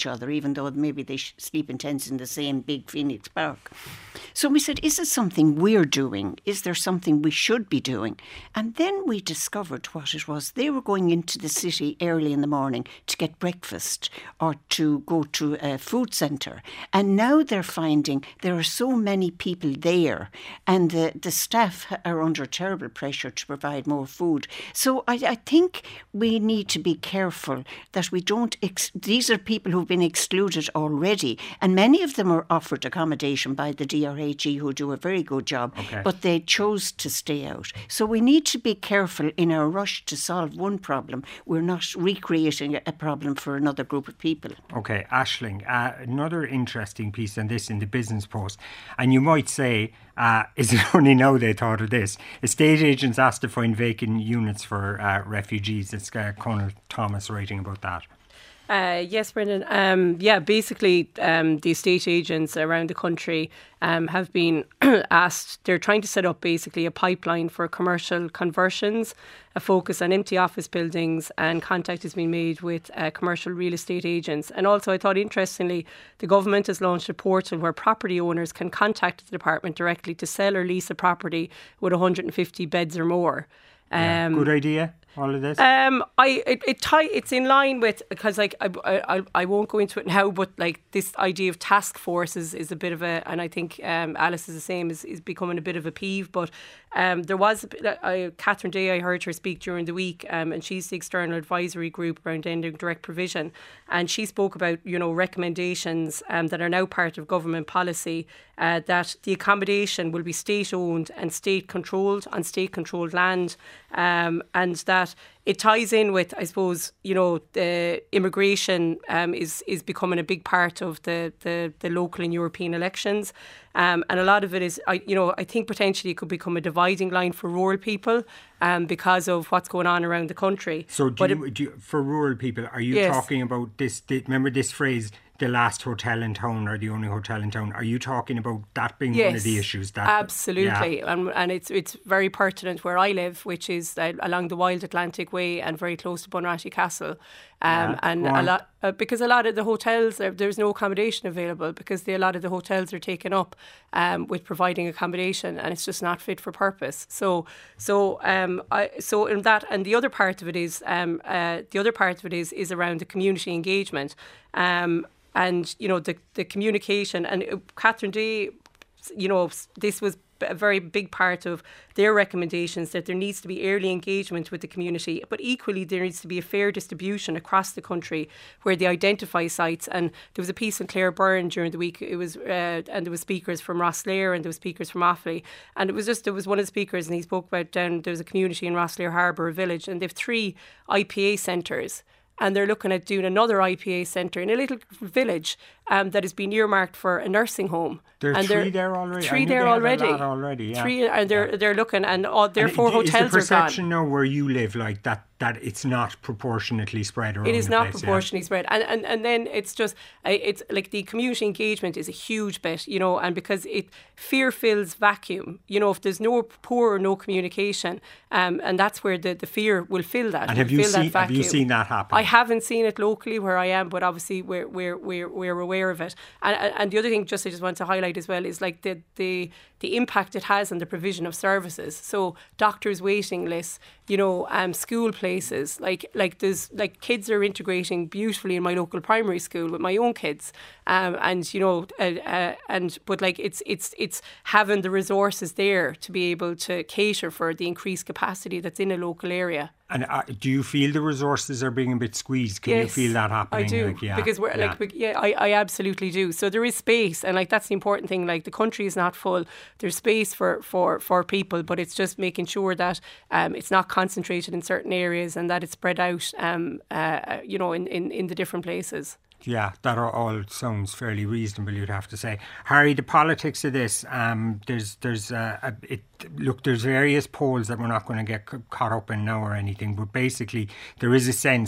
F: each other, even though maybe they sh- sleep in tents in the same big Phoenix Park. So we said, is it something we're doing? Is there something we should be doing? And then we discovered what it was. They were going into the city early in the morning to get breakfast or to go to a food centre. And now they're finding there are so many people there, and the, the staff are under terrible pressure to provide more food. So I, I think we need to be careful that we don't... Ex- these are people who've been excluded already, and many of them are offered accommodation by the D R H E, who do a very good job, okay. but they chose to stay out. So we need to be careful in our rush to solve one problem. We're not recreating a problem for another group of people.
B: Okay, Aisling, uh, another interesting piece on this in the Business Post, and you might say, uh, is it only now they thought of this? Estate agents asked to find vacant units for uh, refugees. It's uh, Conal Thomas writing about that.
D: Uh, yes, Brendan. Um, yeah, basically, um, the estate agents around the country um, have been asked, they're trying to set up basically a pipeline for commercial conversions, a focus on empty office buildings, and contact has been made with uh, commercial real estate agents. And also, I thought, interestingly, the government has launched a portal where property owners can contact the department directly to sell or lease a property with one hundred fifty beds or more. Um,
B: yeah, good idea. All of this?
D: Um, I it, it tie, it's in line with, because like I, I I won't go into it now, but like this idea of task forces is a bit of a, and I think um, Alice is the same, is, is becoming a bit of a peeve. But um, there was a bit, I, Catherine Day, I heard her speak during the week, um, and she's the external advisory group around ending direct provision, and she spoke about, you know, recommendations um, that are now part of government policy, uh, that the accommodation will be state owned and state controlled on state controlled land, um, and that it ties in with, I suppose, you know, the immigration um, is is becoming a big part of the, the, the local and European elections. Um, and a lot of it is, I, you know, I think potentially it could become a dividing line for rural people um, because of what's going on around the country.
B: So do you, it, do you, for rural people, are you yes. talking about this, the, remember this phrase, the last hotel in town or the only hotel in town? Are you talking about that being
D: yes,
B: one of the issues? That,
D: absolutely.
B: Yeah.
D: And, and it's it's very pertinent where I live, which is uh, along the Wild Atlantic Way and very close to Bunratty Castle. Um,
B: yeah,
D: and a lot uh, because a lot of the hotels, there, there's no accommodation available because the, a lot of the hotels are taken up um, with providing accommodation, and it's just not fit for purpose. So, so, um, I, so in that, and the other part of it is, um, uh, the other part of it is is around the community engagement. Um, And, you know, the, the communication, and Catherine Day, you know, this was a very big part of their recommendations, that there needs to be early engagement with the community, but equally there needs to be a fair distribution across the country where they identify sites. And there was a piece in Clare Byrne during the week, it was, uh, and there was speakers from Rosslare and there was speakers from Offaly, and it was just, there was one of the speakers and he spoke about down, there's a community in Rosslare Harbour, a village, and they have three I P A centres. And they're looking at doing another I P A centre in a little village um, that has been earmarked for a nursing home.
B: There are
D: and
B: three there already.
D: Three
B: I knew
D: there
B: they
D: already.
B: Had a lot already. Yeah.
D: Three, and they're
B: yeah.
D: they're looking, and all, their
B: and
D: four
B: is
D: hotels are gone.
B: Is the perception now where you live like that? That it's not proportionately spread around.
D: It is
B: the
D: not
B: place,
D: proportionally
B: yeah.
D: spread, and, and and then it's just it's like the community engagement is a huge bit, you know, and because it fear fills vacuum, you know, if there's no poor or no communication, um, and that's where the, the fear will fill that.
B: And have you seen have you seen that happen?
D: I haven't seen it locally where I am, but obviously we're we're we're we're aware of it. And and the other thing, just I just want to highlight as well, is like the the the impact it has on the provision of services. So doctors' waiting lists, you know, um, school places, like like there's like kids are integrating beautifully in my local primary school with my own kids, um, and you know, uh, uh, and but like it's it's it's having the resources there to be able to cater for the increased capacity that's in a local area.
B: And uh, do you feel the resources are being a bit squeezed? Can
D: yes,
B: you feel that happening?
D: I do,
B: like, yeah,
D: because we're
B: yeah.
D: like, yeah, I, I absolutely do. So there is space, and like that's the important thing. Like the country is not full. There's space for for for people, but it's just making sure that um, it's not concentrated in certain areas and that it's spread out, um, uh, you know, in, in, in the different places.
B: Yeah, that all sounds fairly reasonable, you'd have to say. Harry, the politics of this, um, there's, there's, uh, a, it, look, there's various polls that we're not going to get c- caught up in now or anything, but basically there is a sense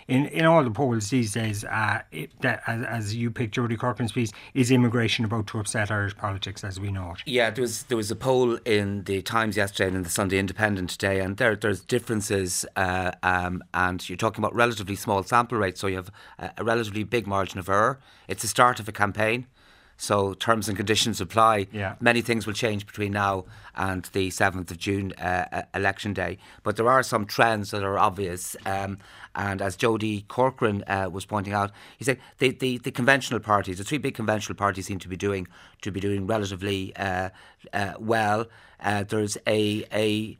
B: in, in all the polls these days, uh, it, that, as, as you picked Jodie Corcoran's piece, is immigration about to upset Irish politics as we know it?
C: Yeah, there was there was a poll in the Times yesterday and in the Sunday Independent today, and there there's differences, uh, um, and you're talking about relatively small sample rates, so you have a, a relatively big margin of error. It's the start of a campaign, so terms and conditions apply.
B: Yeah.
C: Many things will change between now and the seventh of June uh, election day, but there are some trends that are obvious. Um, and as Jodie Corcoran uh, was pointing out, he said the, the, the conventional parties, the three big conventional parties, seem to be doing to be doing relatively uh, uh, well. Uh, there's a a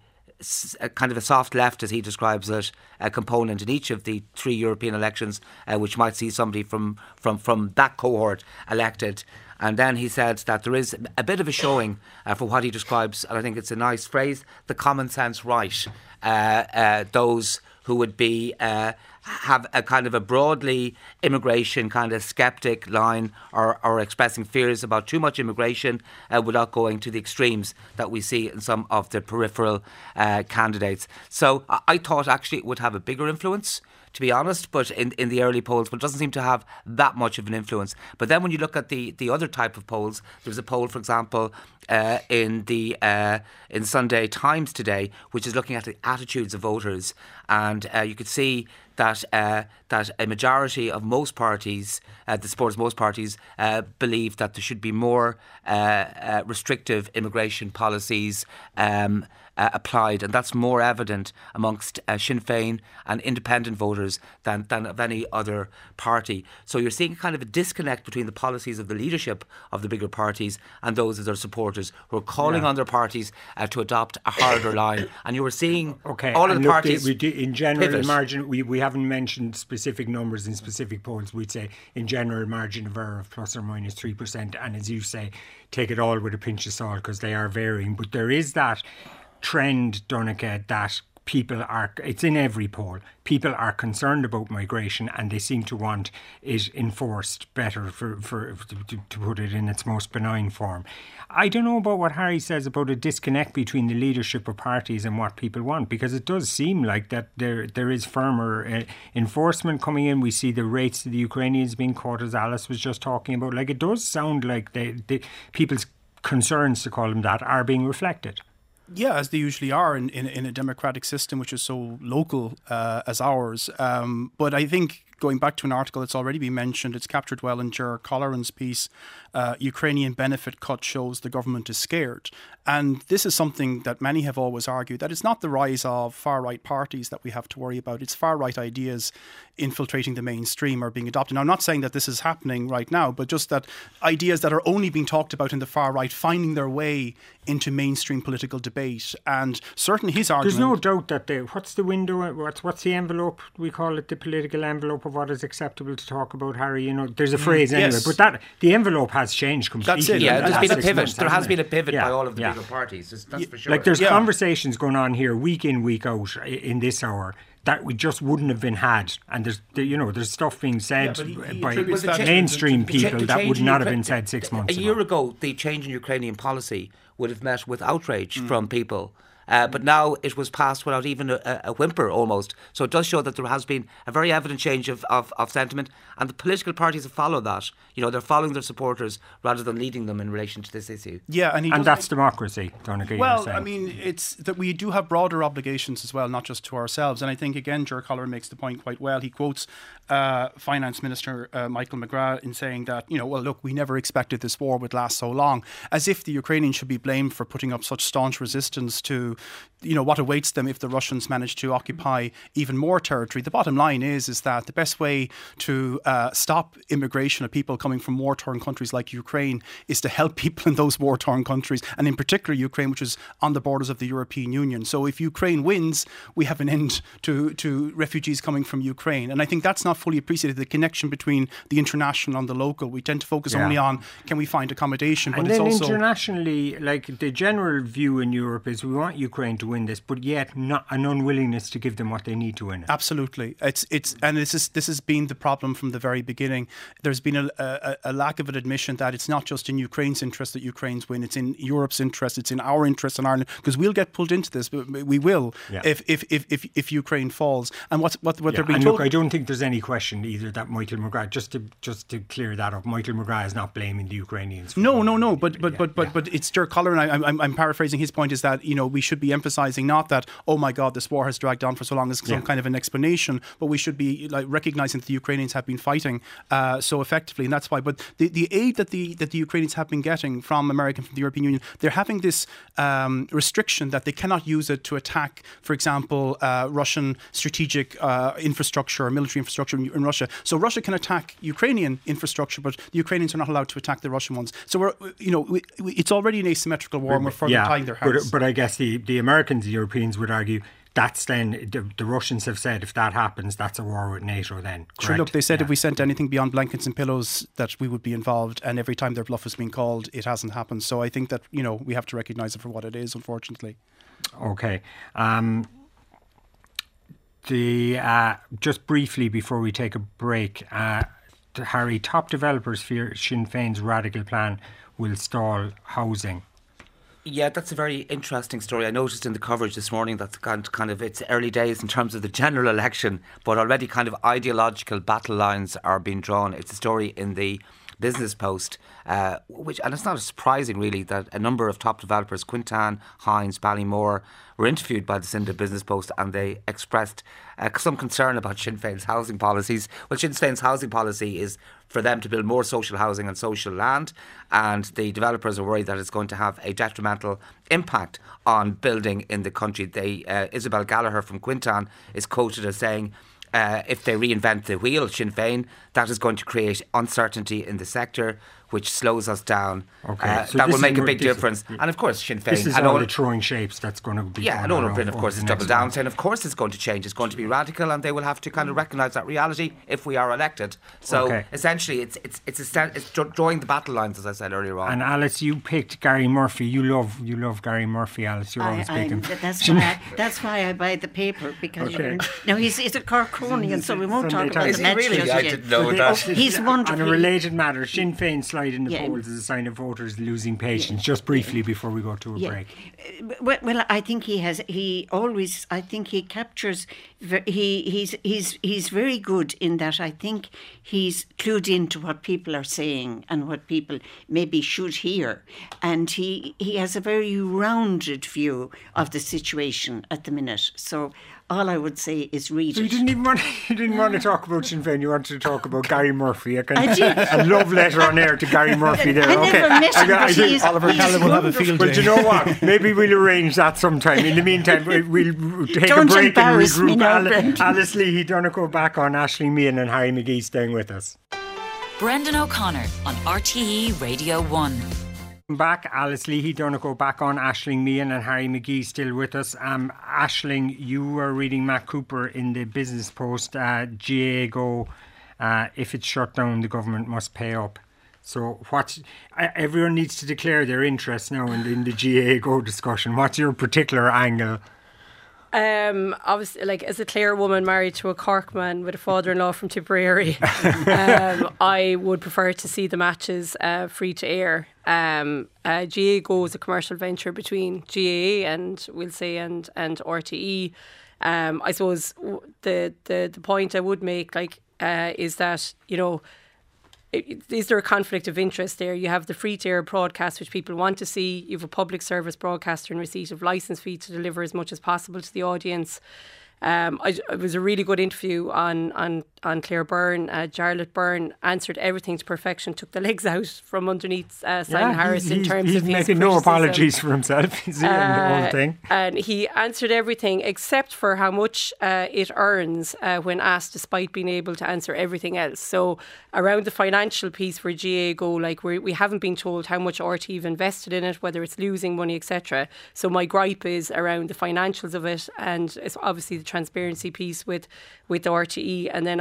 C: a kind of a soft left, as he describes it, a component in each of the three European elections, uh, which might see somebody from, from, from that cohort elected. And then he said that there is a bit of a showing uh, for what he describes, and I think it's a nice phrase, the common sense right. Uh, uh, those who would be uh, have a kind of a broadly immigration kind of sceptic line, or, or expressing fears about too much immigration uh, without going to the extremes that we see in some of the peripheral uh, candidates. So I, I thought actually it would have a bigger influence, to be honest, but in, in the early polls, but it doesn't seem to have that much of an influence. But then when you look at the, the other type of polls, there's a poll, for example, uh, in the uh, in Sunday Times today, which is looking at the attitudes of voters, and uh, you could see that uh, that a majority of most parties, uh, the supporters of most parties, uh, believe that there should be more uh, uh, restrictive immigration policies um, uh, applied, and that's more evident amongst uh, Sinn Féin and independent voters than, than of any other party. So you're seeing kind of a disconnect between the policies of the leadership of the bigger parties and those of their supporters who are calling
B: yeah.
C: on their parties uh, to adopt a harder line. And you were seeing
B: okay.
C: all of
B: and
C: the
B: look,
C: parties
B: we do, in general
C: pivot.
B: margin, we, we haven't mentioned specific numbers in specific polls. We'd say in general margin of error of plus or minus three percent, and as you say, take it all with a pinch of salt because they are varying. But there is that trend, Donncha, that people are, it's in every poll, people are concerned about migration and they seem to want it enforced better, for, for to, to put it in its most benign form. I don't know about what Harry says about a disconnect between the leadership of parties and what people want, because it does seem like that there there is firmer uh, enforcement coming in. We see the rates of the Ukrainians being caught, as Alice was just talking about. Like, it does sound like they, they, people's concerns, to call them that, are being reflected.
E: Yeah, as they usually are in, in, in a democratic system which is so local uh, as ours. Um, but I think, going back to an article that's already been mentioned, it's captured well in Ger Colleran's piece, uh, Ukrainian benefit cut shows the government is scared. And this is something that many have always argued, that it's not the rise of far-right parties that we have to worry about, it's far-right ideas infiltrating the mainstream or being adopted. Now, I'm not saying that this is happening right now, but just that ideas that are only being talked about in the far-right finding their way into mainstream political debate. And certainly his argument...
B: There's no doubt that the, what's the window, what's, what's the envelope, we call it the political envelope of what is acceptable to talk about, Harry. You know, there's a phrase anyway,
E: yes.
B: but that the envelope has changed completely.
E: That's it.
C: Yeah, there's been a
B: six
C: pivot.
B: months,
C: There has
B: hasn't
C: been a
B: it?
C: pivot
B: yeah,
C: by all of the
B: yeah.
C: bigger parties. That's, that's for sure.
B: Like, there's
E: Yeah.
B: conversations going on here week in, week out in this hour that we just wouldn't have been had, and there's you know there's stuff being said
E: Yeah, but he- he
B: by
E: attributes that to-
B: mainstream
E: to- to-
B: people
C: The
B: that
C: change
B: would
C: in
B: not have
C: Ukra-
B: been said six months
C: a
B: ago.
C: year ago, the change in Ukrainian policy would have met with outrage
E: Mm.
C: from people. Uh, but now it was passed without even a, a whimper, almost. So it does show that there has been a very evident change of, of, of sentiment, and the political parties have followed that. You know, they're following their supporters rather than leading them in relation to this issue.
E: Yeah, and he
B: and
E: does
B: that's democracy, Donncha.
E: Well, I mean, it's that we do have broader obligations as well, not just to ourselves. And I think, again, Ger Colleran makes the point quite well. He quotes uh, Finance Minister uh, Michael McGrath in saying that, you know, well, look, we never expected this war would last so long, as if the Ukrainians should be blamed for putting up such staunch resistance to, you know, what awaits them if the Russians manage to occupy even more territory. The bottom line is, is that the best way to uh, stop immigration of people coming from war-torn countries like Ukraine is to help people in those war-torn countries, and in particular Ukraine, which is on the borders of the European Union. So if Ukraine wins, we have an end to, to refugees coming from Ukraine. And I think that's not fully appreciated, the connection between the international and the local. We tend to focus
B: Yeah.
E: only on, can we find accommodation? But
B: And
E: it's
B: then
E: also
B: internationally, like, the general view in Europe is we want Ukraine to win this, but yet not an unwillingness to give them what they need to win it.
E: Absolutely, it's it's and this is this has been the problem from the very beginning. There's been a, a, a lack of an admission that it's not just in Ukraine's interest that Ukraine's win; it's in Europe's interest, it's in our interest in Ireland, because we'll get pulled into this. But we will yeah. if, if if if if Ukraine falls. And what what what
B: yeah.
E: they're being
B: and
E: told.
B: Look, I don't think there's any question either that Michael McGrath, just to just to clear that up, Michael McGrath is not blaming the Ukrainians. For
E: no, no, no. But but
B: yeah,
E: but but
B: yeah.
E: but it's Ger Collar, and I, I'm I'm paraphrasing his point, is that, you know, we should be emphasising not that, oh my God, this war has dragged on for so long as some yeah. kind of an explanation, but we should be like recognising that the Ukrainians have been fighting uh, so effectively, and that's why. But the, the aid that the that the Ukrainians have been getting from America, from the European Union, they're having this um, restriction that they cannot use it to attack, for example, uh, Russian strategic uh, infrastructure or military infrastructure in, in Russia. So Russia can attack Ukrainian infrastructure, but the Ukrainians are not allowed to attack the Russian ones. So we're, you know, we, we, it's already an asymmetrical war, and we're further
B: yeah,
E: tying their hands.
B: But, but I guess the, the Americans, the Europeans would argue that's then, the, the Russians have said if that happens, that's a war with NATO then. Correct?
E: Sure, look, they said
B: yeah.
E: if we sent anything beyond blankets and pillows that we would be involved, and every time their bluff has been called, it hasn't happened. So I think that, you know, we have to recognise it for what it is, unfortunately.
B: Okay. Um, the uh, just briefly before we take a break, uh, Harry, top developers fear Sinn Féin's radical plan will stall housing.
C: Yeah, that's a very interesting story. I noticed in the coverage this morning that's kind kind of, it's early days in terms of the general election, but already kind of ideological battle lines are being drawn. It's a story in the Business Post, uh, which, and it's not surprising really that a number of top developers, Quintan, Hines, Ballymore, were interviewed by the Sunday Business Post, and they expressed uh, some concern about Sinn Féin's housing policies. Well, Sinn Féin's housing policy is for them to build more social housing and social land, and the developers are worried that it's going to have a detrimental impact on building in the country. They, uh, Isabel Gallagher from Quintan is quoted as saying, Uh, if they reinvent the wheel, Sinn Féin, that is going to create uncertainty in the sector, which slows us down.
B: Okay.
C: Uh,
B: so
C: that will make a
B: more,
C: big difference.
B: Is,
C: and of course, Sinn Féin.
B: This is
C: and
B: all
C: all
B: the throwing shapes that's going to be.
C: Yeah, and Owen Bryn, of course,
B: is
C: is double down
B: month.
C: saying, of course, it's going to change. It's going to be radical, and they will have to kind of recognise that reality if we are elected. So
B: okay. essentially,
C: it's it's it's, a st- it's drawing the battle lines, as I said earlier on.
B: And Alice, you picked Gary Murphy. You love you love Gary Murphy, Alice. You're
F: I,
B: always picking.
F: That's why I, that's why I buy the paper, because
B: okay.
F: you now he's he's a Corkonian, so we won't
B: Sunday
F: talk about
B: Times.
F: the match
C: really?
F: just
C: I
F: yet.
C: didn't know
F: So
C: that.
F: they- He's wonderful.
B: On a related matter, Sinn Féin slide in the
F: Yeah.
B: polls as a sign of voters losing patience. Just briefly before we go to a
F: Yeah.
B: break.
F: Uh, Well, well, I think he has. He always. I think he captures. ve- He he's he's he's very good in that. I think he's clued into what people are saying and what people maybe should hear, and he he has a very rounded view of the situation at the minute. So all I would say is read
B: So you
F: it.
B: didn't even want you didn't want to talk about Sinn Féin. You wanted to talk about Gary Murphy. I, can,
F: I did.
B: A love letter on air to Gary Murphy there.
F: I
B: okay.
F: never met him,
B: I got- I
F: but
B: did-
F: he's,
E: Oliver
F: he's
E: Callan will have a
F: wonderful.
E: field
B: Well,
E: day.
B: do you know what? Maybe we'll arrange that sometime. In the meantime, we- we'll take
F: Don't
B: a break and
F: embarrass me
B: regroup.
F: now,
B: Ali-
F: Brendan.
B: Alice Leahy Donegal back on, Aisling Meehan and Harry McGee staying with us.
H: Brendan O'Connor on R T E Radio one.
B: Back, Alice Leahy Donegal back on, Aisling Meehan and Harry McGee still with us. Um, Aisling, you were reading Matt Cooper in the Business Post. Uh, G A A go, uh, if it's shut down, the government must pay up. So what? Everyone needs to declare their interest now in the, in the G A A go discussion. What's your particular angle?
D: Um, obviously, like as a Clare woman married to a Cork man with a father-in-law from Tipperary, um, I would prefer to see the matches uh, free to air. Um, uh, G A A Go is a commercial venture between G A A and we'll say and and R T E. Um, I suppose w- the the the point I would make like uh, is that, you know, is there a conflict of interest there? You have the free-to-air broadcast, which people want to see. You have a public service broadcaster in receipt of licence fee to deliver as much as possible to the audience. Um, I, it was a really good interview on on on Claire Byrne. Uh, Jarlath Byrne answered everything to perfection, took the legs out from underneath uh, Simon
B: Yeah,
D: Harris
B: he's,
D: in
B: he's,
D: terms
B: he's
D: of his
B: making no
D: criticism.
B: apologies for himself. He's doing the whole
D: Uh,
B: thing.
D: And he answered everything except for how much uh, it earns uh, when asked, despite being able to answer everything else. So around the financial piece for G A A Go, like we we haven't been told how much R T E have invested in it, whether it's losing money, et cetera. So my gripe is around the financials of it, and it's obviously the transparency piece with with R T E, and then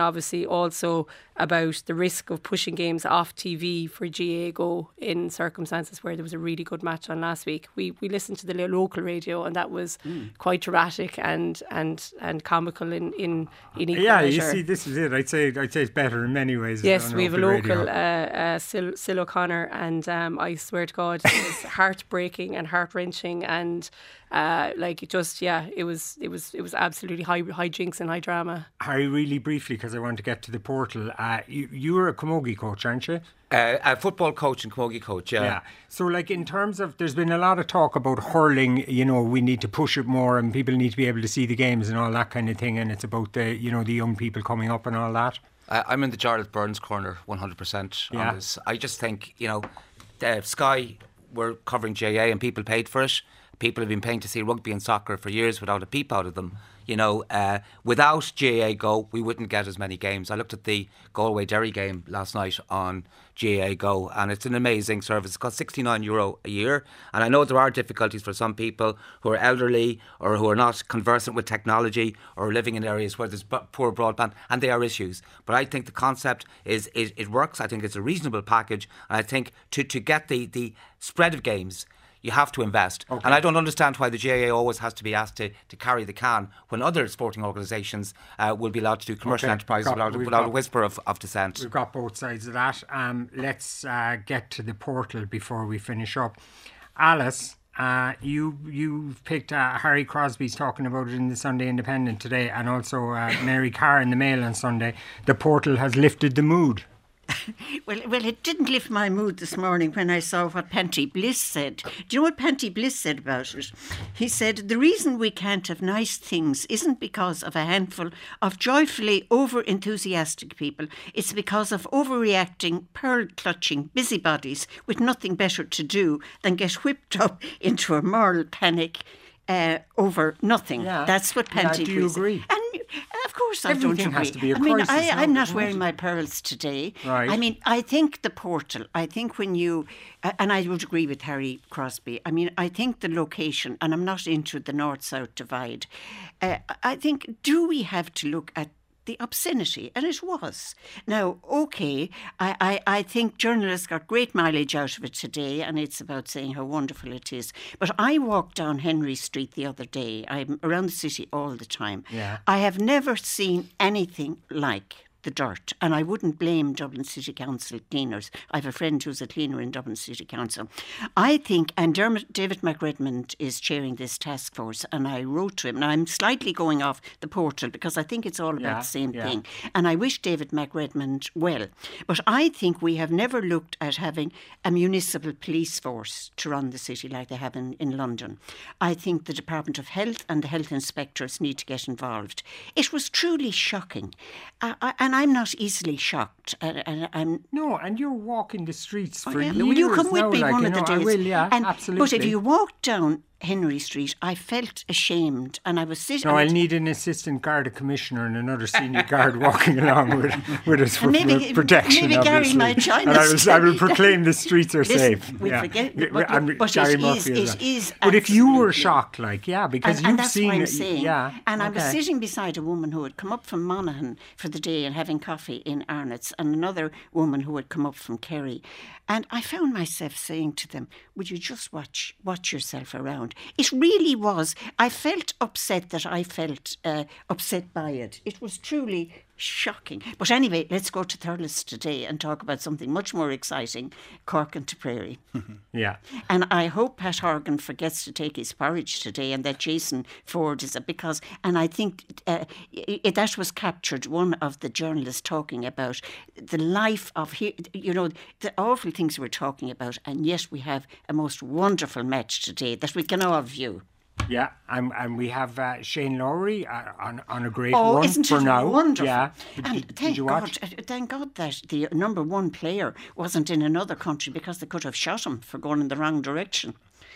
D: obviously also about the risk of pushing games off T V for G A A Go in circumstances where there was a really good match on last week. We we listened to the local radio, and that was mm. quite dramatic and and and comical in in, in equal
B: yeah,
D: measure.
B: You see, this is it. I'd say I'd say it's better in many ways.
D: Yes, we have a local, uh, uh, Sil, Sil O'Connor, and um, I swear to God, it was heartbreaking and heart wrenching, and uh, like it just yeah, it was it was it was absolutely high high jinks and high drama.
B: Harry, really briefly, because I want to get to the portal. Uh, you you were a camogie coach, aren't you?
C: Uh, a football coach and camogie coach, yeah.
B: Yeah. So, like, in terms of, there's been a lot of talk about hurling, you know, we need to push it more and people need to be able to see the games and all that kind of thing. And it's about the, you know, the young people coming up and all that.
C: Uh, I'm in the Jarlath Burns corner, one hundred percent
B: yeah.
C: on this. I just think, you know, uh, Sky were covering G A A and people paid for it. People have been paying to see rugby and soccer for years without a peep out of them. You know, uh, without G A A Go, we wouldn't get as many games. I looked at the Galway-Derry game last night on G A A Go, and it's an amazing service. It's cost sixty-nine euro a year, and I know there are difficulties for some people who are elderly or who are not conversant with technology or living in areas where there's b- poor broadband, and they are issues. But I think the concept is, is it works. I think it's a reasonable package, and I think to, to get the, the spread of games, you have to invest. Okay. And I don't understand why the G A A always has to be asked to, to carry the can when other sporting organisations uh, will be allowed to do commercial okay. enterprises got, without, without got, a whisper of, of dissent.
B: We've got both sides of that. Um, let's uh, get to the portal before we finish up. Alice, uh, you you picked uh, Harry Crosby's talking about it in the Sunday Independent today, and also uh, Mary Carr in the Mail on Sunday. The portal has lifted the mood.
F: Well, well, it didn't lift my mood this morning when I saw what Panty Bliss said. Do you know what Panty Bliss said about it? He said, the reason we can't have nice things isn't because of a handful of joyfully over-enthusiastic people. It's because of overreacting, pearl-clutching busybodies with nothing better to do than get whipped up into a moral panic uh, over nothing. Yeah. That's what Panty
B: yeah, do you
F: Bliss
B: agree?
F: And of course I
B: Everything
F: don't agree.
B: has to be a
F: I mean,
B: crisis,
F: I, I'm
B: no,
F: not wearing my pearls today.
B: Right.
F: I mean, I think the portal, I think when you, uh, and I would agree with Harry Crosby, I mean, I think the location, and I'm not into the north-south divide, uh, I think, do we have to look at the obscenity? And it was. Now, OK, I, I, I think journalists got great mileage out of it today, and it's about saying how wonderful it is. But I walked down Henry Street the other day. I'm around the city all the time.
B: Yeah.
F: I have never seen anything like the dirt, and I wouldn't blame Dublin City Council cleaners. I have a friend who's a cleaner in Dublin City Council. I think, and Dermot, David McRedmond is chairing this task force, and I wrote to him, and I'm slightly going off the portal because I think it's all about yeah, the same yeah. thing, and I wish David McRedmond well. But I think we have never looked at having a municipal police force to run the city like they have in, in London. I think the Department of Health and the health inspectors need to get involved. It was truly shocking. Uh, I, And I'm not easily shocked. And, and I'm
B: no, and you're walking the streets for
F: oh, yeah.
B: years.
F: Will you come with
B: now,
F: me
B: like,
F: one
B: you
F: of
B: know,
F: the days?
B: I will, yeah,
F: and,
B: absolutely.
F: But if you walk down Henry Street, I felt ashamed, and I was sitting.
B: No, I'll need an assistant Garda commissioner and another senior guard walking along with with us for,
F: maybe,
B: for protection.
F: Maybe
B: obviously.
F: Gary might join
B: and
F: us.
B: I, was, I will proclaim the streets are
F: Listen,
B: safe.
F: We
B: yeah.
F: forget, but,
B: and
F: but
B: Gary
F: it
B: Murphy
F: is.
B: as
F: It
B: well.
F: is.
B: But if you were
F: absolutely.
B: shocked, like yeah, because
F: and,
B: you've
F: and that's
B: seen
F: what I'm
B: it,
F: saying.
B: yeah.
F: And
B: okay.
F: I was sitting beside a woman who had come up from Monaghan for the day and having coffee in Arnott's, and another woman who had come up from Kerry, and I found myself saying to them, "Would you just watch watch yourself around?" It really was. I felt upset that I felt uh, upset by it. It was truly shocking. But anyway, let's go to Thurles today and talk about something much more exciting, Cork and Tipperary.
B: Yeah.
F: And I hope Pat Horgan forgets to take his porridge today, and that Jason Ford is a, because, and I think uh, it, that was captured, one of the journalists talking about the life of, you know, the awful things we're talking about, and yet we have a most wonderful match today that we can all view.
B: Yeah, and, and we have uh, Shane Lowry uh, on on a great
F: oh,
B: run
F: isn't
B: for
F: it
B: now.
F: Wonderful?
B: Yeah,
F: and
B: did,
F: thank
B: did you
F: God,
B: watch?
F: thank God that the number one player wasn't in another country, because they could have shot him for going in the wrong direction.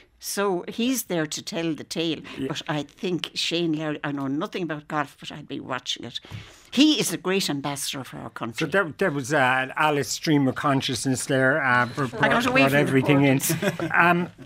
F: So he's there to tell the tale. Yeah. But I think Shane Lowry, I know nothing about golf, but I'd be watching it. He is a great ambassador for our country.
B: So there, there was uh, Alice stream of consciousness there. Uh, brought,
F: I got away
B: brought
F: from
B: everything in. um,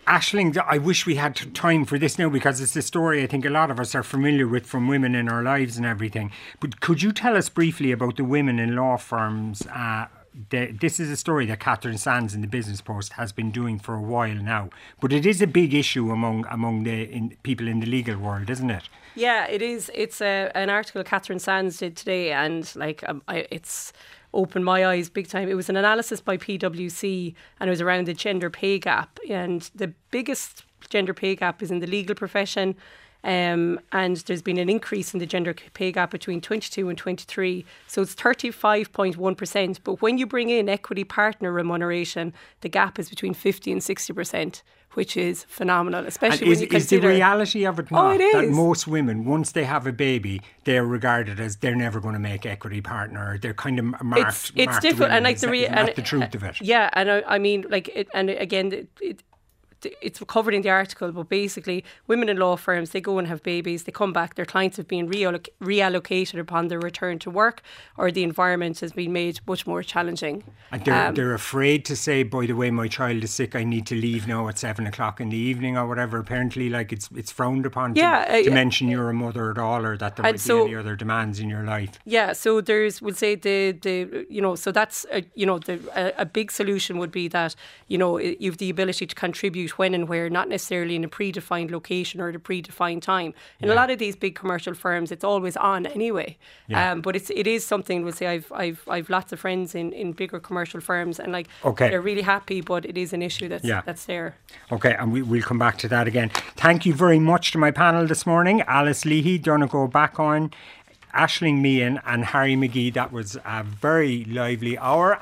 B: Aisling, I wish we had time for this now because it's a story I think a lot of us are familiar with from women in our lives and everything. But could you tell us briefly about the women in law firms? Uh, the, this is a story that Catherine Sands in the Business Post has been doing for a while now. But it is a big issue among among the in, people in the legal world, isn't it?
D: Yeah, it is. It's a, an article Catherine Sands did today, and like um, I, it's opened my eyes big time. It was an analysis by P W C, and it was around the gender pay gap. And the biggest gender pay gap is in the legal profession. Um, and there's been an increase in the gender pay gap between twenty-two and twenty-three. So it's thirty-five point one percent. But when you bring in equity partner remuneration, the gap is between fifty and sixty percent, which is phenomenal, especially
B: and is,
D: when you consider...
B: Is the reality of it not
D: oh, it is.
B: that most women, once they have a baby, they're regarded as they're never going to make equity partner? They're kind of marked.
D: It's, it's
B: marked
D: different. And like
B: is
D: the,
B: that,
D: rea-
B: and,
D: and,
B: the truth of it.
D: Yeah, and I, I mean, like, it, and again, it, it it's covered in the article, but basically women in law firms, they go and have babies, they come back, their clients have been realloc- reallocated upon their return to work, or the environment has been made much more challenging.
B: And they're,
D: um,
B: they're afraid to say, by the way, my child is sick, I need to leave now at seven o'clock in the evening or whatever. Apparently, like it's it's frowned upon
D: yeah,
B: to, to
D: uh,
B: mention you're a mother at all, or that there might
D: so,
B: be any other demands in your life.
D: Yeah, so there's, we'll say the, the you know, so that's, a, you know, the, a, a big solution would be that, you know, you've the ability to contribute when and where, not necessarily in a predefined location or at a predefined time. In yeah. a lot of these big commercial firms, it's always on anyway. Yeah. Um, but it's it is something. We'll say I've I've I've lots of friends in, in bigger commercial firms, and like
B: okay.
D: they're really happy. But it is an issue that's yeah. that's there.
B: Okay, and we we'll come back to that again. Thank you very much to my panel this morning, Alice Leahy, Donegal Back on, Aisling Meehan and Harry McGee. That was a very lively hour.